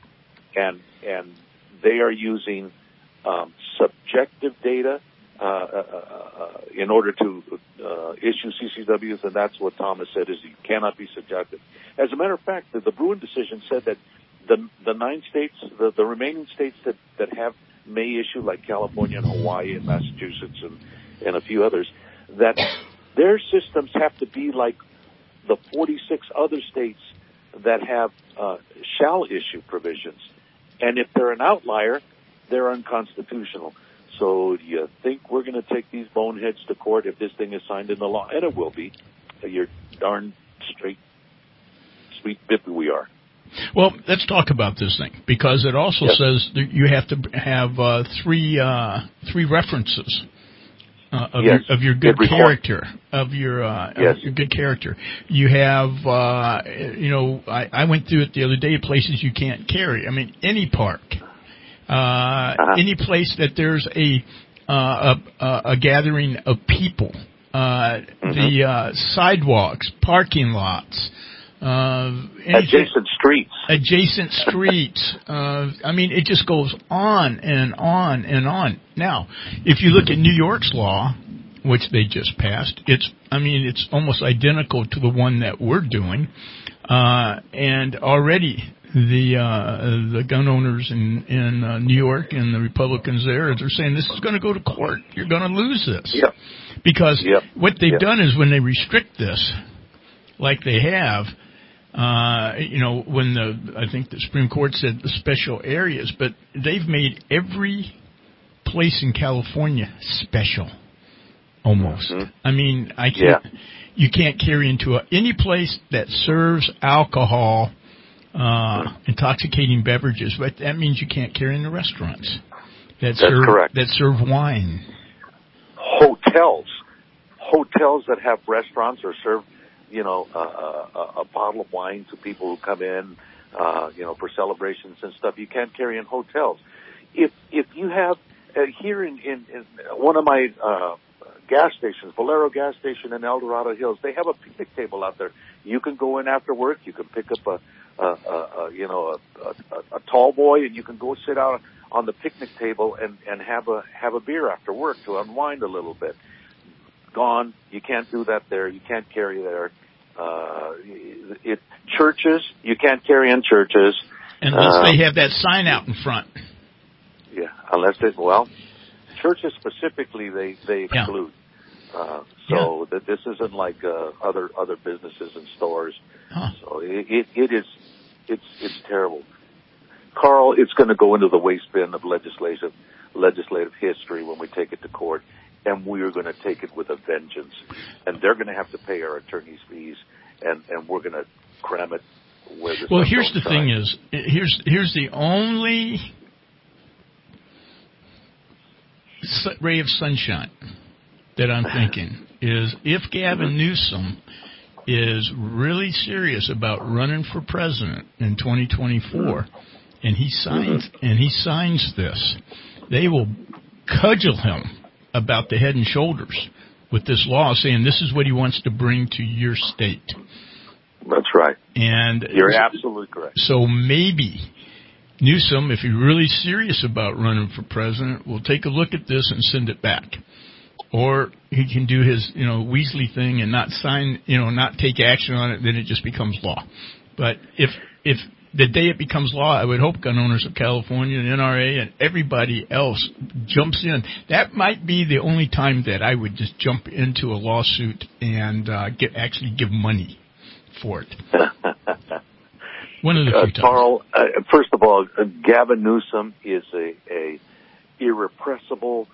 and and they are using um, subjective data uh, uh, uh, in order to uh, issue C C Ws, and that's what Thomas said, is you cannot be subjective. As a matter of fact, the, the Bruin decision said that the the nine states, the, the remaining states that, that have may issue, like California and Hawaii and Massachusetts and, and a few others, that their systems have to be like the forty-six other states that have uh, shall issue provisions. And if they're an outlier, they're unconstitutional. So do you think we're going to take these boneheads to court if this thing is signed into law? And it will be. You're darn straight, sweet bippy we are. Well, let's talk about this thing, because it also yes. says that you have to have uh, three uh, three references uh, of, yes. your, of your good character, of your uh, yes. of your good character. You have, uh, you know, I, I went through it the other day. Places you can't carry. I mean, any park, uh, uh-huh. any place that there's a, uh, a a gathering of people. uh, mm-hmm. the uh, sidewalks, parking lots, uh, adjacent streets, adjacent streets. uh, I mean, it just goes on and on and on. Now, if you look at New York's law, which they just passed, it's, I mean, it's almost identical to the one that we're doing, uh, and already the uh, the gun owners in in uh, New York and the Republicans there, they're saying this is going to go to court. You're going to lose this. Yep. Because yep. what they've yep. done is when they restrict this, like they have, uh, you know, when the I think the Supreme Court said the special areas, but they've made every place in California special, almost. Mm-hmm. I mean, I can't. Yeah. You can't carry into a, any place that serves alcohol. Uh, intoxicating beverages, but that means you can't carry in the restaurants that That's serve correct. that serve wine. Hotels, hotels that have restaurants or serve, you know, uh, a, a bottle of wine to people who come in, uh, you know, for celebrations and stuff. You can't carry in hotels. If if you have uh, here in, in, in one of my uh, gas stations, Valero gas station in El Dorado Hills, they have a picnic table out there. You can go in after work. You can pick up a Uh, uh, uh, you know, a, a, a tall boy, and you can go sit out on the picnic table and, and have a have a beer after work to unwind a little bit. Gone. You can't do that there. You can't carry there. Uh, it churches. You can't carry in churches unless uh, they have that sign out in front. Yeah, unless it. Well, churches specifically they they exclude. Yeah. Uh, so yeah. that this isn't like uh, other other businesses and stores. Huh. So it, it it is it's it's terrible. Carl, it's going to go into the waste bin of legislative legislative history when we take it to court, and we are going to take it with a vengeance. And they're going to have to pay our attorney's fees, and and we're going to cram it where the well, sun here's don't the shine. thing: is here's here's the only ray of sunshine that I'm thinking is if Gavin Newsom is really serious about running for president in twenty twenty-four, and he signs and he signs this, they will cudgel him about the head and shoulders with this law, saying this is what he wants to bring to your state. That's right. And you're absolutely correct. So maybe Newsom, if he's really serious about running for president, will take a look at this and send it back. Or he can do his, you know, Weasley thing and not sign, you know, not take action on it, then it just becomes law. But if if the day it becomes law, I would hope gun owners of California and N R A and everybody else jumps in. That might be the only time that I would just jump into a lawsuit and uh, get actually give money for it. One of the few uh, times. Carl, uh, first of all, uh, Gavin Newsom is a, a irrepressible,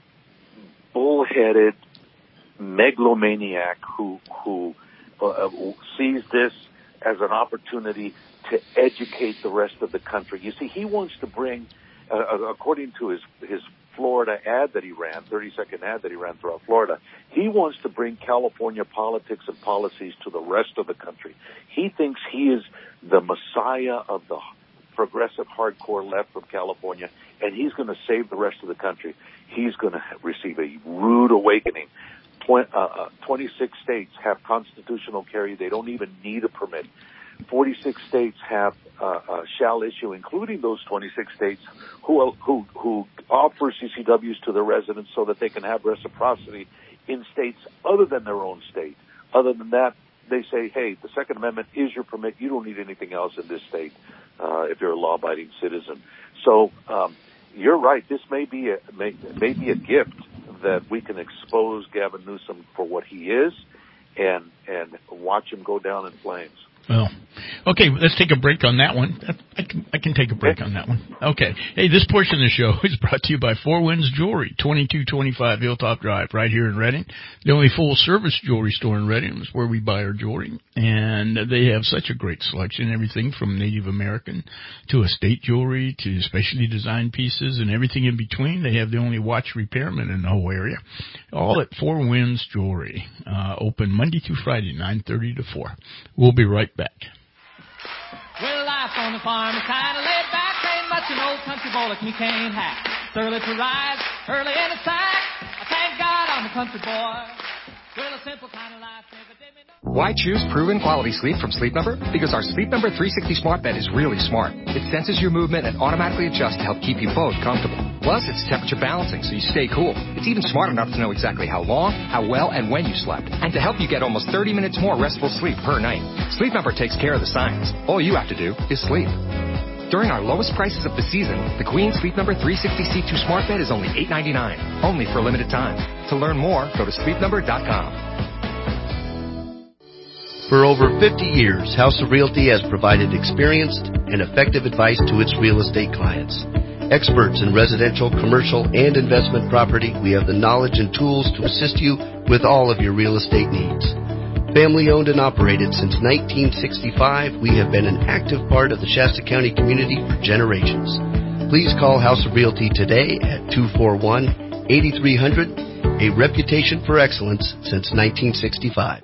bullheaded megalomaniac who who uh, sees this as an opportunity to educate the rest of the country. You see, he wants to bring, uh, according to his his Florida ad that he ran, thirty-second ad that he ran throughout Florida, he wants to bring California politics and policies to the rest of the country. He thinks he is the messiah of the progressive hardcore left from California, and he's going to save the rest of the country. He's going to receive a rude awakening. Tw- uh, uh, twenty-six states have constitutional carry. They don't even need a permit. forty-six states have uh, uh, shall issue, including those twenty-six states who who who offer C C Ws to their residents so that they can have reciprocity in states other than their own state. Other than that, they say, hey, the Second Amendment is your permit. You don't need anything else in this state uh, if you're a law-abiding citizen. So um, you're right. This may be a may, may be a gift that we can expose Gavin Newsom for what he is, and and watch him go down in flames. Well, okay, let's take a break on that one. I can, I can take a break on that one. Okay. Hey, this portion of the show is brought to you by Four Winds Jewelry, twenty-two twenty-five Hilltop Drive, right here in Redding. The only full-service jewelry store in Redding is where we buy our jewelry. And they have such a great selection, everything from Native American to estate jewelry to specially designed pieces and everything in between. They have the only watch repairman in the whole area. All at Four Winds Jewelry. Uh, open Monday through Friday, nine thirty to four. We'll be right back. Well, life on the farm is kind of laid back. Ain't much an old country boy like me can't hack. It's early to rise, early in the sack. I thank God I'm a country boy. Well, a simple kind of life never did me no. Why choose proven quality sleep from Sleep Number? Because our Sleep Number three sixty smart bed is really smart. It senses your movement and automatically adjusts to help keep you both comfortable. Plus, it's temperature balancing so you stay cool. It's even smart enough to know exactly how long, how well, and when you slept. And to help you get almost thirty minutes more restful sleep per night. Sleep Number takes care of the science. All you have to do is sleep. During our lowest prices of the season, the Queen Sleep Number three sixty C two smart bed is only eight ninety-nine, only for a limited time. To learn more, go to sleep number dot com. For over fifty years, House of Realty has provided experienced and effective advice to its real estate clients. Experts in residential, commercial, and investment property, we have the knowledge and tools to assist you with all of your real estate needs. Family owned and operated since nineteen sixty-five, we have been an active part of the Shasta County community for generations. Please call House of Realty today at two four one, eight three zero zero, a reputation for excellence since nineteen sixty-five.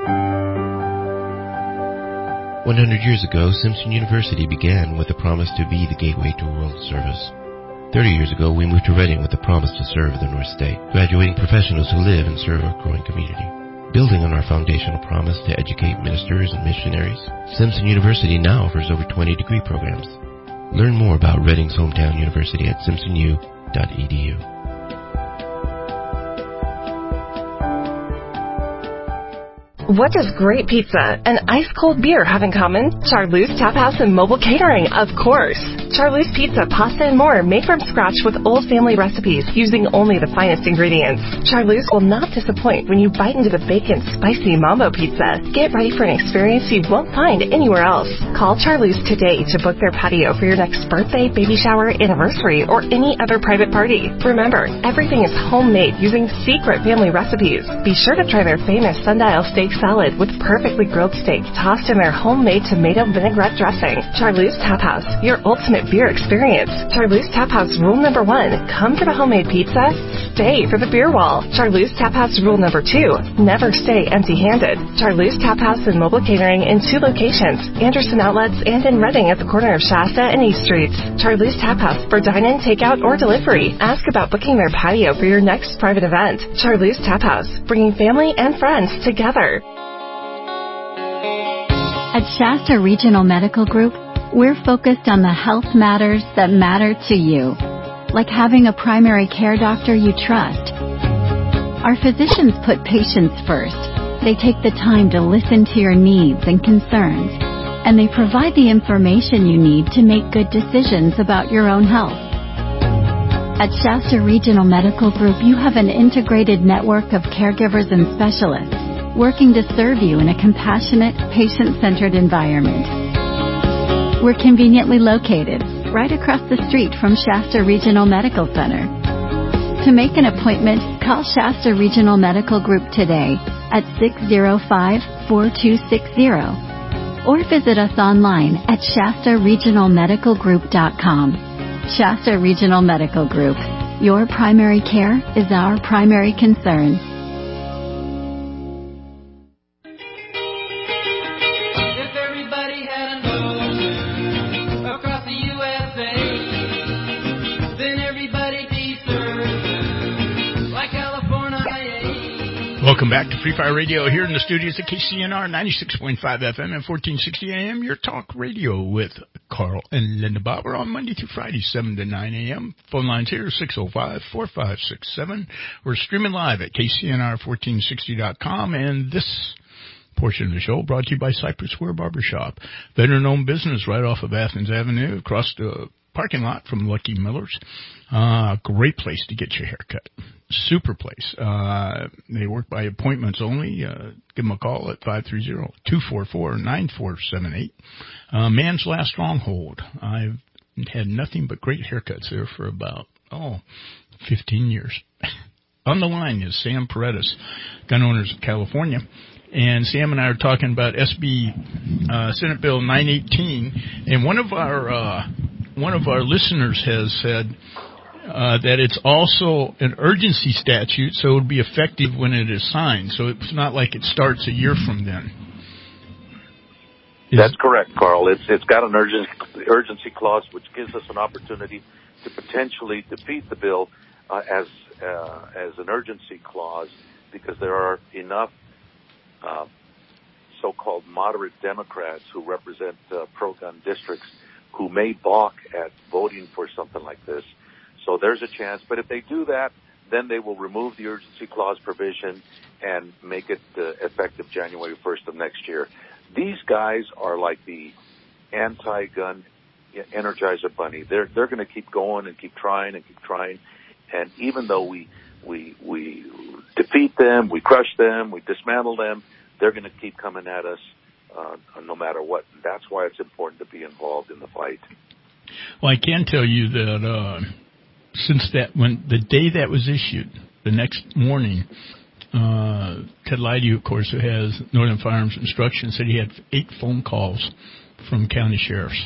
one hundred years ago, Simpson University began with the promise to be the gateway to world service. thirty years ago, we moved to Reading with the promise to serve the North State, graduating professionals who live and serve our growing community. Building on our foundational promise to educate ministers and missionaries, Simpson University now offers over twenty degree programs. Learn more about Reading's hometown university at simpson u dot e d u. What does great pizza and ice-cold beer have in common? Charlie's Tap House and Mobile Catering, of course. Charlie's Pizza, pasta, and more made from scratch with old family recipes using only the finest ingredients. Charlie's will not disappoint when you bite into the bacon spicy mambo pizza. Get ready for an experience you won't find anywhere else. Call Charlie's today to book their patio for your next birthday, baby shower, anniversary, or any other private party. Remember, everything is homemade using secret family recipes. Be sure to try their famous sundial steak salad with perfectly grilled steak tossed in their homemade tomato vinaigrette dressing. Charlie's Tap House, your ultimate beer experience. Charlie's Tap House rule number one, come for the homemade pizza, stay for the beer wall. Charlie's Tap House rule number two, never stay empty-handed. Charlie's Tap House and Mobile Catering in two locations, Anderson Outlets and in Reading at the corner of Shasta and East Streets. Charlie's Tap House for dine-in, takeout, or delivery. Ask about booking their patio for your next private event. Charlie's Tap House, bringing family and friends together. At Shasta Regional Medical Group, we're focused on the health matters that matter to you, like having a primary care doctor you trust. Our physicians put patients first. They take the time to listen to your needs and concerns, and they provide the information you need to make good decisions about your own health. At Shasta Regional Medical Group, you have an integrated network of caregivers and specialists working to serve you in a compassionate, patient-centered environment. We're conveniently located right across the street from Shasta Regional Medical Center. To make an appointment, call Shasta Regional Medical Group today at six zero five, four two six zero or visit us online at shasta regional medical group dot com. Shasta Regional Medical Group. Your primary care is our primary concern. Welcome back to Free Fire Radio here in the studios at K C N R ninety-six point five F M and fourteen sixty A M, your talk radio with Carl and Linda Bob. We're on Monday through Friday, seven to nine A M. Phone lines here, six oh five, four five six seven. We're streaming live at K C N R fourteen sixty dot com, and this portion of the show brought to you by Cypress Square Barbershop. Veteran-owned business right off of Athens Avenue, across the parking lot from Lucky Miller's. Uh, great place to get your hair cut. Super place. Uh, they work by appointments only. Uh, give them a call at five three zero, two four four, nine four seven eight. Uh, Man's Last Stronghold. I've had nothing but great haircuts there for about, oh, fifteen years. On the line is Sam Paredes, Gun Owners of California. And Sam and I are talking about S B uh, Senate Bill nine eighteen. And one of our, uh, one of our listeners has said, Uh, that it's also an urgency statute, so it would be effective when it is signed. So it's not like it starts a year from then. Is That's correct, Carl. It's it's got an urgency urgency clause, which gives us an opportunity to potentially defeat the bill uh, as uh, as an urgency clause because there are enough uh, so-called moderate Democrats who represent uh, pro-gun districts who may balk at voting for something like this. So there's a chance. But if they do that, then they will remove the urgency clause provision and make it uh, effective January first of next year. These guys are like the anti-gun Energizer Bunny. They're they're going to keep going and keep trying and keep trying. And even though we we we defeat them, we crush them, we dismantle them, they're going to keep coming at us uh, no matter what. And that's why it's important to be involved in the fight. Well, I can tell you that uh, since that when the day that was issued, the next morning, uh, Ted Leidy, of course, who has Northern Firearms Instruction, said he had eight phone calls from county sheriffs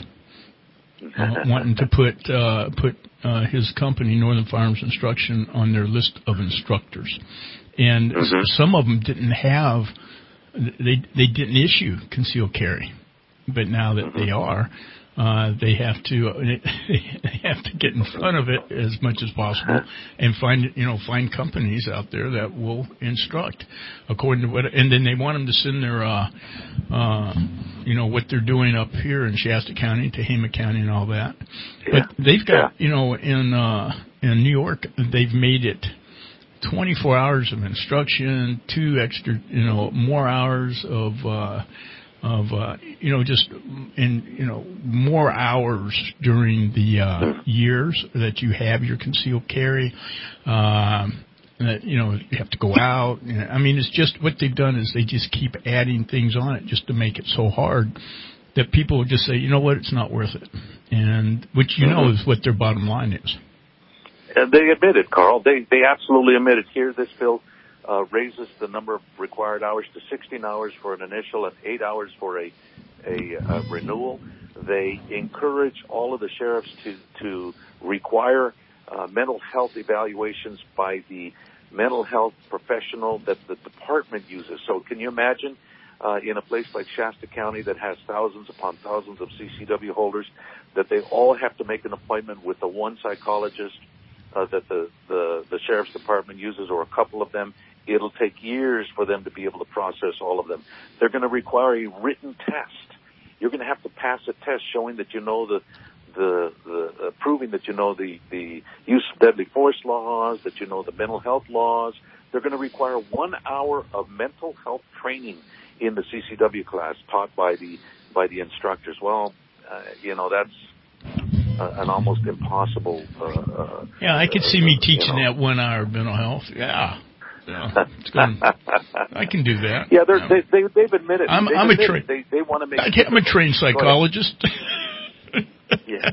uh, wanting to put uh, put uh, his company, Northern Firearms Instruction, on their list of instructors. And mm-hmm. some of them didn't have, they they didn't issue concealed carry, but now that mm-hmm. they are, uh, they have to they have to get in front of it as much as possible and find you know find companies out there that will instruct according to what, and then they want them to send their uh, uh, you know what they're doing up here in Shasta County, Tehama County, and all that. Yeah. But they've got yeah. you know in uh, in New York they've made it twenty-four hours of instruction, two extra, you know, more hours of, uh, of, uh, you know, just in, you know, more hours during the, uh, years that you have your concealed carry. Um, that, you know, you have to go out. I mean, it's just what they've done is they just keep adding things on it just to make it so hard that people will just say, you know what, it's not worth it. And which, you know, is what their bottom line is. And they admit it, Carl. They they absolutely admit it. Here, this bill uh, raises the number of required hours to sixteen hours for an initial and eight hours for a a, a renewal. They encourage all of the sheriffs to to require uh, mental health evaluations by the mental health professional that the department uses. So, can you imagine uh, in a place like Shasta County that has thousands upon thousands of C C W holders that they all have to make an appointment with the one psychologist Uh, that the, the, the sheriff's department uses, or a couple of them? It'll take years for them to be able to process all of them. They're going to require a written test. You're going to have to pass a test showing that you know the, the, the uh, proving that you know the, the use of deadly force laws, that you know the mental health laws. They're going to require one hour of mental health training in the C C W class taught by the, by the instructors. Well, uh, you know, that's, Uh, an almost impossible. Uh, uh, yeah, I could see me teaching you know. that one hour of mental health. Yeah, yeah. It's gonna, I can do that. Yeah, they're, yeah. they, they they've admitted. I'm, they've I'm admitted a trained. They, they want to make. I'm a trained psychologist. Yeah,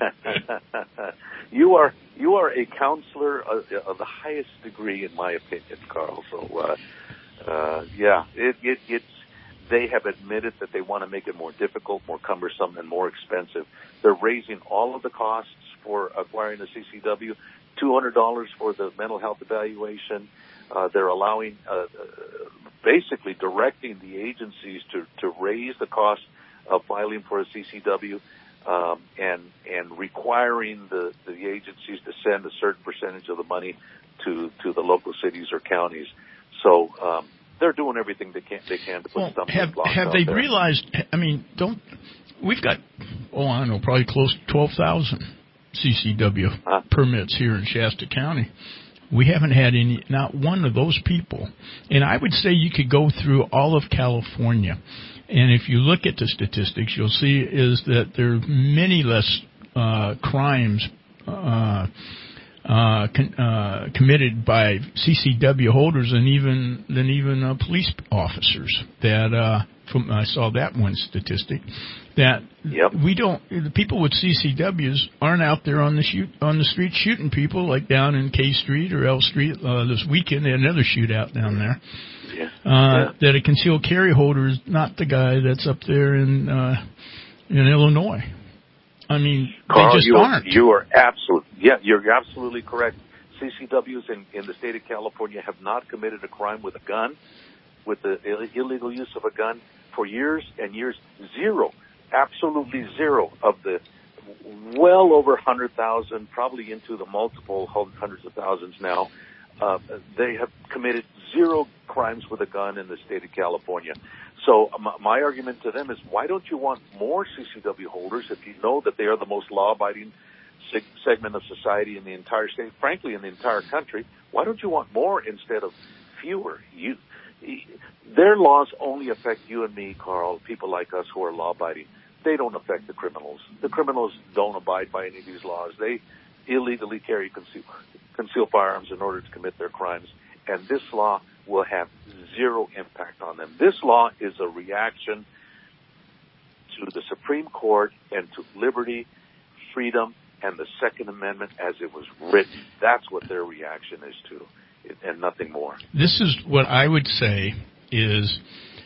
you are you are a counselor of, of the highest degree, in my opinion, Carl. So, uh, uh, yeah, it, it it's. They have admitted that they want to make it more difficult, more cumbersome, and more expensive. They're raising all of the costs for acquiring a C C W, two hundred dollars for the mental health evaluation. Uh, they're allowing, uh, basically directing the agencies to, to raise the cost of filing for a C C W, um, and, and requiring the, the agencies to send a certain percentage of the money to, to the local cities or counties. So, um, they're doing everything they can they can to put well, stumbling have, blocks have out they there. realized? I mean, don't we've got oh I don't know probably close to twelve thousand C C W huh? permits here in Shasta County. We haven't had any, not one of those people. And I would say you could go through all of California, and if you look at the statistics, you'll see is that there are many less uh, crimes. Uh, Uh, con, uh, committed by C C W holders than even than even uh, police officers. That uh, from I saw that one statistic that yep. we don't the people with C C Ws aren't out there on the shoot on the street shooting people like down in K Street or L Street uh, this weekend. They had another shootout down there. Yeah. Uh, yeah. That a concealed carry holder is not the guy that's up there in uh, in Illinois. I mean, Carl, they just you are, aren't. You are absolutely, yeah, you're absolutely correct. C C Ws in, in the state of California have not committed a crime with a gun, with the illegal use of a gun for years and years. Zero, absolutely zero of the well over one hundred thousand, probably into the multiple hundreds of thousands now, uh, they have committed zero crimes with a gun in the state of California. So my, my argument to them is, why don't you want more C C W holders if you know that they are the most law-abiding seg- segment of society in the entire state, frankly, in the entire country? Why don't you want more instead of fewer? You, their laws only affect you and me, Carl, people like us who are law-abiding. They don't affect the criminals. The criminals don't abide by any of these laws. They illegally carry conceal, conceal firearms in order to commit their crimes. And this law will have zero impact on them. This law is a reaction to the Supreme Court and to liberty, freedom, and the Second Amendment as it was written. That's what their reaction is to, and nothing more. This is what I would say is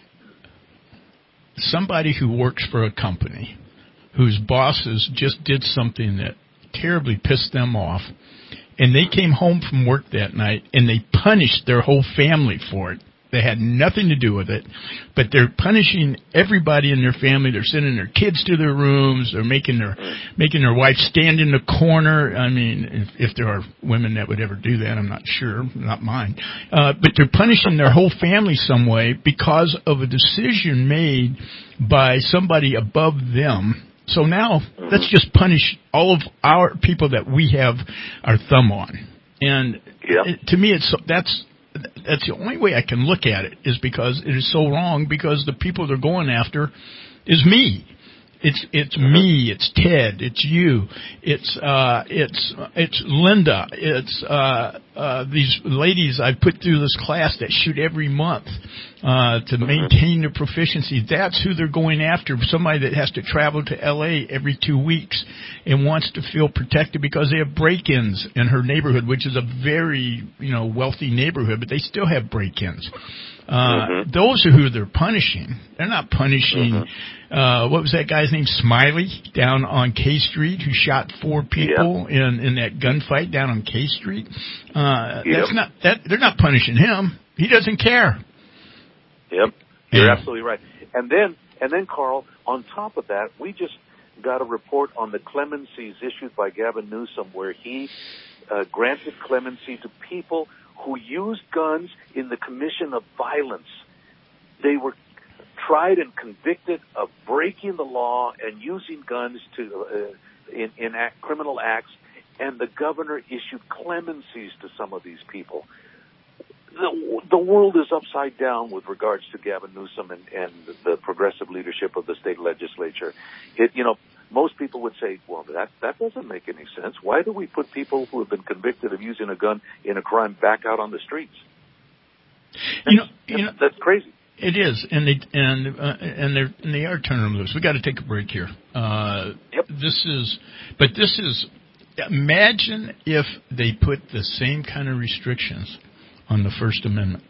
somebody who works for a company whose bosses just did something that terribly pissed them off, and they came home from work that night and they punished their whole family for it. They had nothing to do with it, but they're punishing everybody in their family. They're sending their kids to their rooms. They're making their making their wife stand in the corner. I mean, if, if there are women that would ever do that, I'm not sure, not mine. Uh, but they're punishing their whole family some way because of a decision made by somebody above them. So now let's just punish all of our people that we have our thumb on. And yep. it, to me, it's that's that's the only way I can look at it, is because it is so wrong, because the people they're going after is me. It's it's me, it's Ted, it's you, it's uh, it's it's Linda, it's uh, uh, these ladies I put through this class that shoot every month uh, to maintain their proficiency. That's who they're going after. Somebody that has to travel to L A every two weeks and wants to feel protected because they have break-ins in her neighborhood, which is a very you know wealthy neighborhood, but they still have break-ins. Uh, mm-hmm. Those are who they're punishing. They're not punishing, mm-hmm. uh, what was that guy's name? Smiley down on K Street, who shot four people yep. in, in that gunfight down on K Street. Uh, yep. that's not, that, they're not punishing him. He doesn't care. Yep. You're yeah. absolutely right. And then, and then Carl, on top of that, we just got a report on the clemencies issued by Gavin Newsom, where he, uh, granted clemency to people who used guns in the commission of violence. They were tried and convicted of breaking the law and using guns to uh, in, in act, criminal acts, and the governor issued clemencies to some of these people. The, the world is upside down with regards to Gavin Newsom and, and the progressive leadership of the state legislature. It, you know, most people would say, well, that that doesn't make any sense. Why do we put people who have been convicted of using a gun in a crime back out on the streets? That's, you know, you know, that's crazy. It is, and they and uh, and they and they are turning them loose. We got to take a break here. Uh, yep. This is, but this is. Imagine if they put the same kind of restrictions on the First Amendment.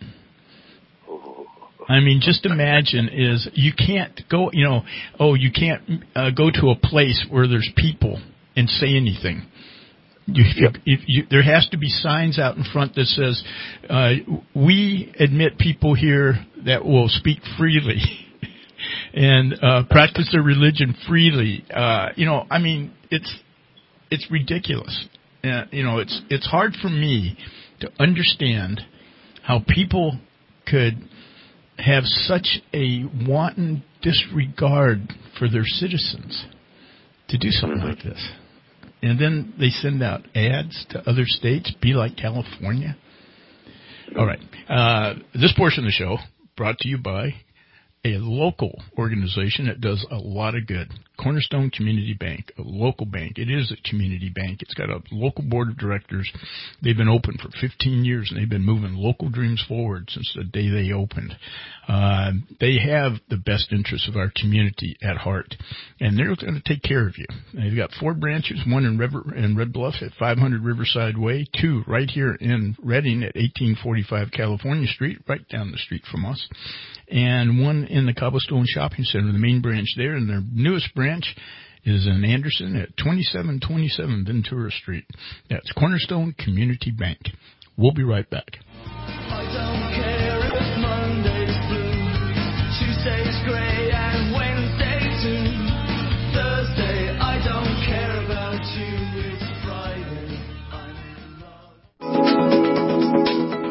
I mean, just imagine is you can't go, you know, oh, you can't uh, go to a place where there's people and say anything. You, yep. if, if you, there has to be signs out in front that says, uh, we admit people here that will speak freely and uh, practice their religion freely. Uh, you know, I mean, it's it's ridiculous. Uh, you know, it's it's hard for me to understand how people could have such a wanton disregard for their citizens to do something like this. And then they send out ads to other states, be like California. All right. Uh, this portion of the show brought to you by a local organization that does a lot of good. Cornerstone Community Bank, a local bank. It is a community bank. It's got a local board of directors. They've been open for fifteen years, and they've been moving local dreams forward since the day they opened. Uh, they have the best interests of our community at heart, and they're going to take care of you. They've got four branches, one in, River, in Red Bluff at five hundred Riverside Way, two right here in Redding at eighteen forty-five California Street, right down the street from us, and one in the Cobblestone Shopping Center, the main branch there, and their newest branch is in Anderson at twenty-seven twenty-seven Ventura Street. That's Cornerstone Community Bank. We'll be right back. I don't care if Monday's blue, Tuesday's grey and Wednesday too. Thursday, I don't care about you, it's Friday, I'm in love.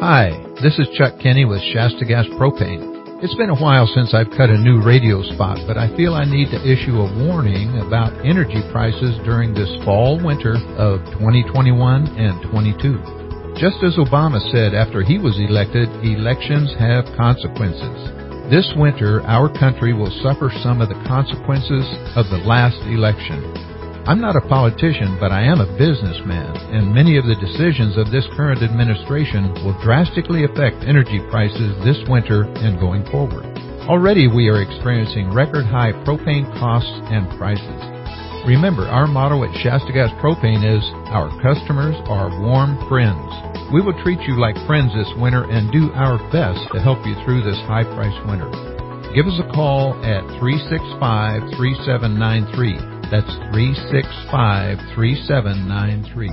Hi, this is Chuck Kenny with Shasta Gas Propane. It's been a while since I've cut a new radio spot, but I feel I need to issue a warning about energy prices during this fall winter of twenty twenty-one and twenty-two. Just as Obama said after he was elected, elections have consequences. This winter, our country will suffer some of the consequences of the last election. I'm not a politician, but I am a businessman, and many of the decisions of this current administration will drastically affect energy prices this winter and going forward. Already we are experiencing record-high propane costs and prices. Remember, our motto at Shasta Gas Propane is, our customers are warm friends. We will treat you like friends this winter and do our best to help you through this high-priced winter. Give us a call at three six five, three seven nine three. That's three six five, three seven nine three.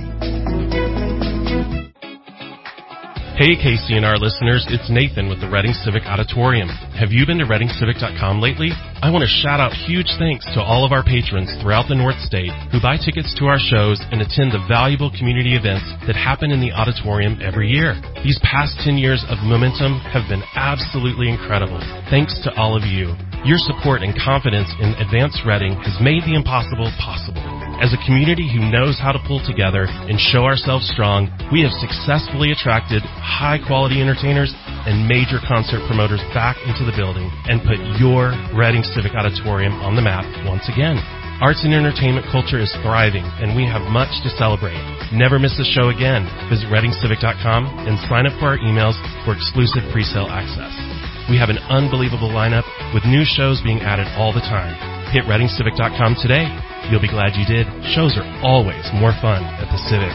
Hey K C N R listeners, it's Nathan with the Reading Civic Auditorium. Have you been to reading civic dot com lately? I want to shout out huge thanks to all of our patrons throughout the North State who buy tickets to our shows and attend the valuable community events that happen in the auditorium every year. These past ten years of momentum have been absolutely incredible. Thanks to all of you. Your support and confidence in Advanced Reading has made the impossible possible. As a community who knows how to pull together and show ourselves strong, we have successfully attracted high-quality entertainers and major concert promoters back into the building and put your Reading Civic Auditorium on the map once again. Arts and entertainment culture is thriving, and we have much to celebrate. Never miss a show again. Visit reading civic dot com and sign up for our emails for exclusive pre-sale access. We have an unbelievable lineup with new shows being added all the time. Hit reading civic dot com today. You'll be glad you did. Shows are always more fun at the Civic.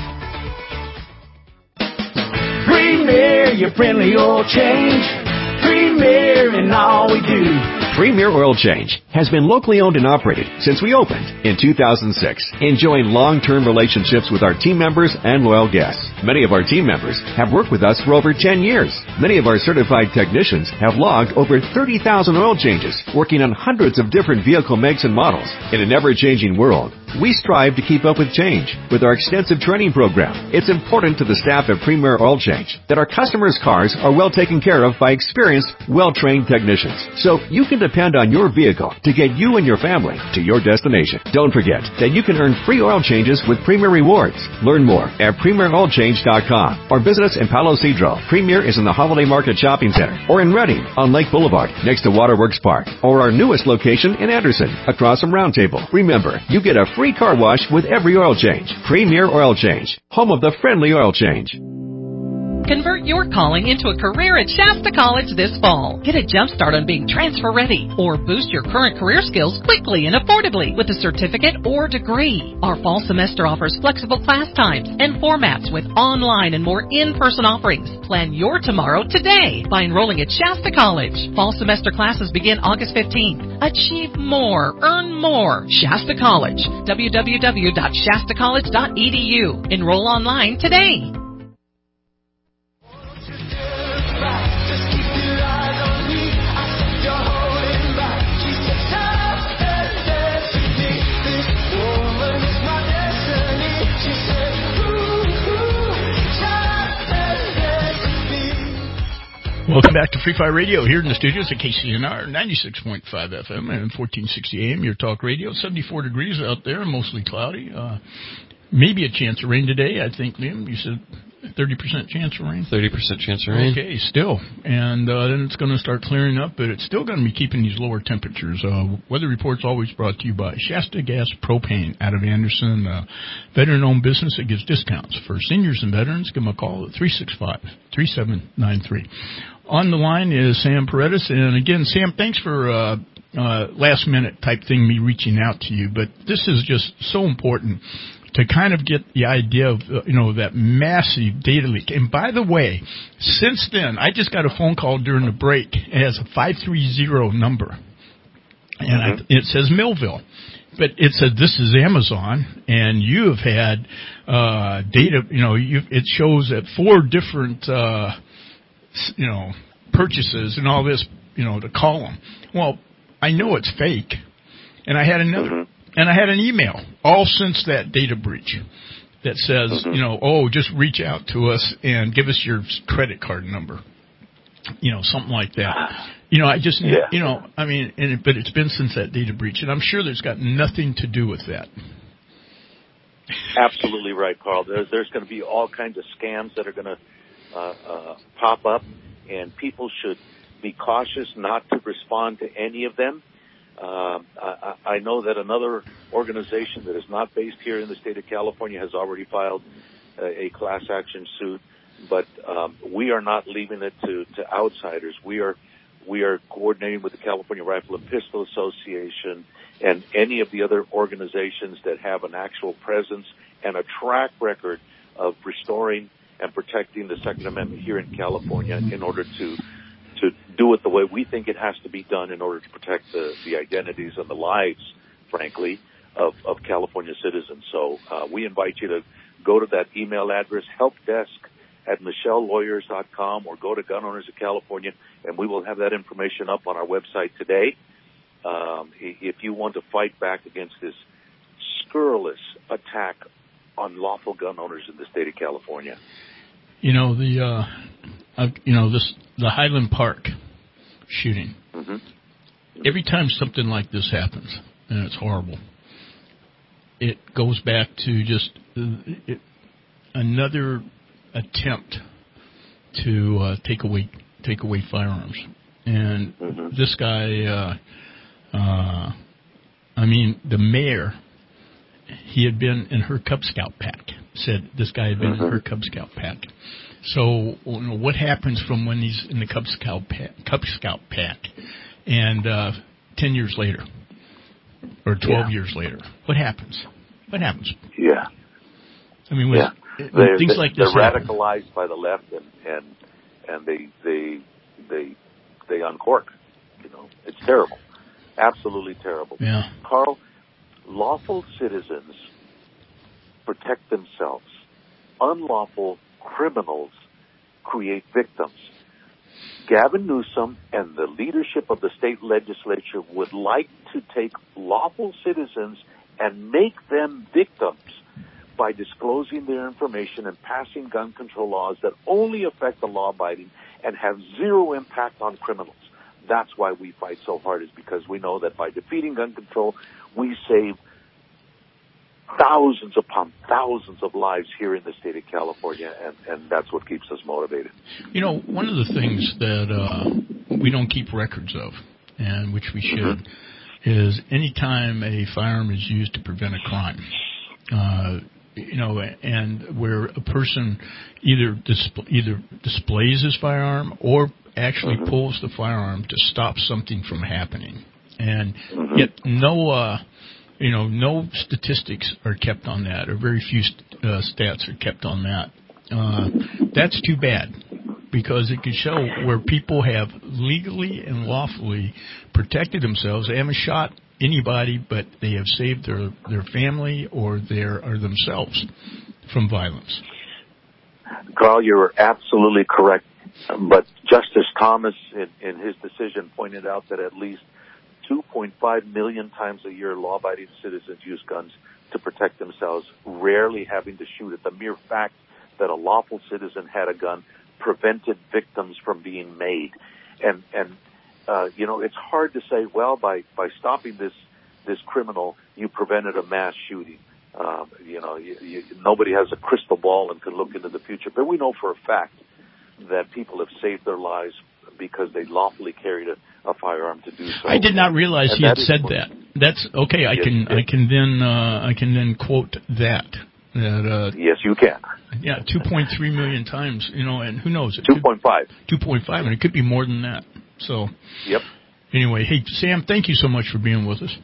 Premier, your friendly oil change. Premier in all we do. Premier Oil Change has been locally owned and operated since we opened in two thousand six, enjoying long-term relationships with our team members and loyal guests. Many of our team members have worked with us for over ten years. Many of our certified technicians have logged over thirty thousand oil changes, working on hundreds of different vehicle makes and models. In an ever-changing world, we strive to keep up with change with our extensive training program. It's important to the staff at Premier Oil Change that our customers' cars are well taken care of by experienced, well-trained technicians. So you can depend on your vehicle to get you and your family to your destination. Don't forget that you can earn free oil changes with Premier Rewards. Learn more at premier oil change dot com or visit us in Palo Cedro. Premier is in the Holiday Market Shopping Center or in Reading on Lake Boulevard next to Waterworks Park, or our newest location in Anderson across from Round Table. Remember, you get a free car wash with every oil change. Premier Oil Change, home of the friendly oil change. Convert your calling into a career at Shasta College this fall. Get a jump start on being transfer ready, or boost your current career skills quickly and affordably with a certificate or degree. Our fall semester offers flexible class times and formats with online and more in-person offerings. Plan your tomorrow today by enrolling at Shasta College. Fall semester classes begin August fifteenth. Achieve more, earn more. Shasta College. w w w dot shasta college dot e d u. Enroll online today. Welcome back to Free Fire Radio here in the studios at K C N R ninety-six point five F M and fourteen sixty A M, your talk radio. seventy-four degrees out there, mostly cloudy. Uh, maybe a chance of rain today, I think, Liam. You said thirty percent chance of rain? thirty percent chance of rain. Okay, still. And uh, then it's going to start clearing up, but it's still going to be keeping these lower temperatures. Uh, weather report's always brought to you by Shasta Gas Propane out of Anderson, uh, veteran-owned business that gives discounts for seniors and veterans. Give them a call at three six five, three seven nine three. On the line is Sam Paredes, and again, Sam, thanks for uh, uh, last-minute type thing, me reaching out to you, but this is just so important to kind of get the idea of, uh, you know, that massive data leak. And by the way, since then, I just got a phone call during the break. It has a five three zero number, and mm-hmm. I, it says Millville. But it said, this is Amazon, and you have had uh, data, you know, you've, it shows at four different uh you know, purchases and all this, you know, to call them. Well, I know it's fake, and I had another, mm-hmm. and I had an email all since that data breach. that says, mm-hmm. you know, oh, just reach out to us and give us your credit card number. You know, something like that. You know, I just, yeah. you know, I mean, and it, but it's been since that data breach, and I'm sure there's got nothing to do with that. Absolutely right, Carl. There's, there's going to be all kinds of scams that are going to uh, uh, pop up, and people should be cautious not to respond to any of them. Uh, I, I know that another organization that is not based here in the state of California has already filed a, a class action suit, but um, we are not leaving it to, to outsiders. We are we are coordinating with the California Rifle and Pistol Association and any of the other organizations that have an actual presence and a track record of restoring and protecting the Second Amendment here in California in order to to do it the way we think it has to be done in order to protect the, the identities and the lives, frankly, of, of California citizens. So uh, we invite you to go to that email address, helpdesk at michelle lawyers dot com, or go to Gun Owners of California, and we will have that information up on our website today. Um, if you want to fight back against this scurrilous attack on lawful gun owners in the state of California. You know, the, uh, uh, you know, this, the Highland Park shooting. Mm-hmm. Every time something like this happens, and it's horrible, it goes back to just uh, it, another attempt to uh, take away take away firearms. And mm-hmm. this guy, uh, uh, I mean, the mayor, he had been in her Cub Scout pack. Said this guy had been mm-hmm. in her Cub Scout pack. So, you know, what happens from when he's in the Cub Scout pack, Cub Scout pack, and uh, ten years later, or twelve yeah. years later, what happens? What happens? Yeah. I mean, when, yeah. when things they, like this they're happen. radicalized by the left, and and and they they they they uncork. You know, it's terrible, absolutely terrible. Yeah. Carl, lawful citizens protect themselves. Unlawful criminals create victims. Gavin Newsom and the leadership of the state legislature would like to take lawful citizens and make them victims by disclosing their information and passing gun control laws that only affect the law-abiding and have zero impact on criminals. That's why we fight so hard, is because we know that by defeating gun control, we save thousands upon thousands of lives here in the state of California, and, and that's what keeps us motivated. You know, one of the things that uh, we don't keep records of, and which we should, mm-hmm. is any time a firearm is used to prevent a crime, uh, you know, and where a person either disp- either displays his firearm or actually mm-hmm. pulls the firearm to stop something from happening, and mm-hmm. yet no. Uh, You know, no statistics are kept on that, or very few st- uh, stats are kept on that. Uh, that's too bad, because it can show where people have legally and lawfully protected themselves. They haven't shot anybody, but they have saved their, their family or their or themselves from violence. Carl, you're absolutely correct. But Justice Thomas, in, in his decision, pointed out that at least two point five million times a year law-abiding citizens use guns to protect themselves, rarely having to shoot it. The mere fact that a lawful citizen had a gun prevented victims from being made. And, and uh, you know, it's hard to say, well, by, by stopping this, this criminal, you prevented a mass shooting. Um, you know, you, you, nobody has a crystal ball and can look into the future. But we know for a fact that people have saved their lives because they lawfully carried a, a firearm to do so. I did not realize and he had said what, that. That's okay. I yes, can yes. I can then uh, I can then quote that. That uh, yes, you can. Yeah, two point three million times. You know, and who knows? Two point five. Two point five, and it could be more than that. So. Yep. Anyway, hey Sam, thank you so much for being with us.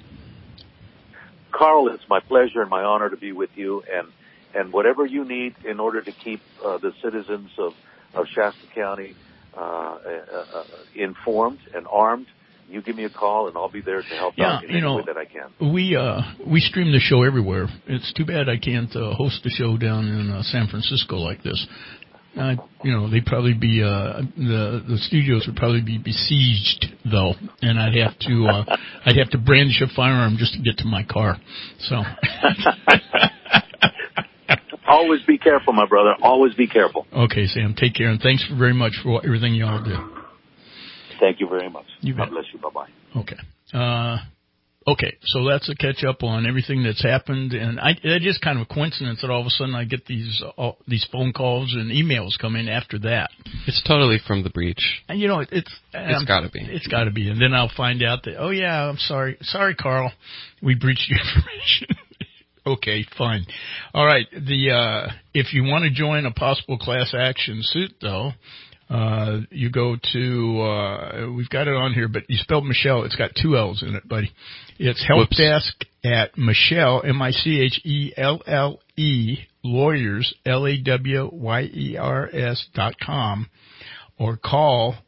Carl, it's my pleasure and my honor to be with you, and and whatever you need in order to keep uh, the citizens of of Shasta County Uh, uh, uh, informed and armed, you give me a call and I'll be there to help yeah, out in you any know, way that I can. We uh, we stream the show everywhere. It's too bad I can't uh, host the show down in uh, San Francisco like this. Uh, you know, they'd probably be uh, the the studios would probably be besieged though, and I'd have to uh, I'd have to brandish a firearm just to get to my car. So. always be careful, my brother. Always be careful. Okay, Sam. Take care, and thanks very much for everything you all do. Thank you very much. You bet. God bless you. Bye-bye. Okay. Uh, okay, so that's a catch-up on everything that's happened, and I, it's just kind of a coincidence that all of a sudden I get these uh, these phone calls and emails come in after that. It's totally from the breach. And, you know, it, it's... It's um, got to be. It's got to be, and then I'll find out that, oh, yeah, I'm sorry. Sorry, Carl. We breached your information. Okay, fine. All right, the uh, if you want to join a possible class action suit, though, Uh, you go to, uh, we've got it on here, but you spelled Michelle. It's got two L's in it, buddy. It's helpdesk at Michelle, M I C H E L L E, lawyers, L A W Y E R S dot com, or call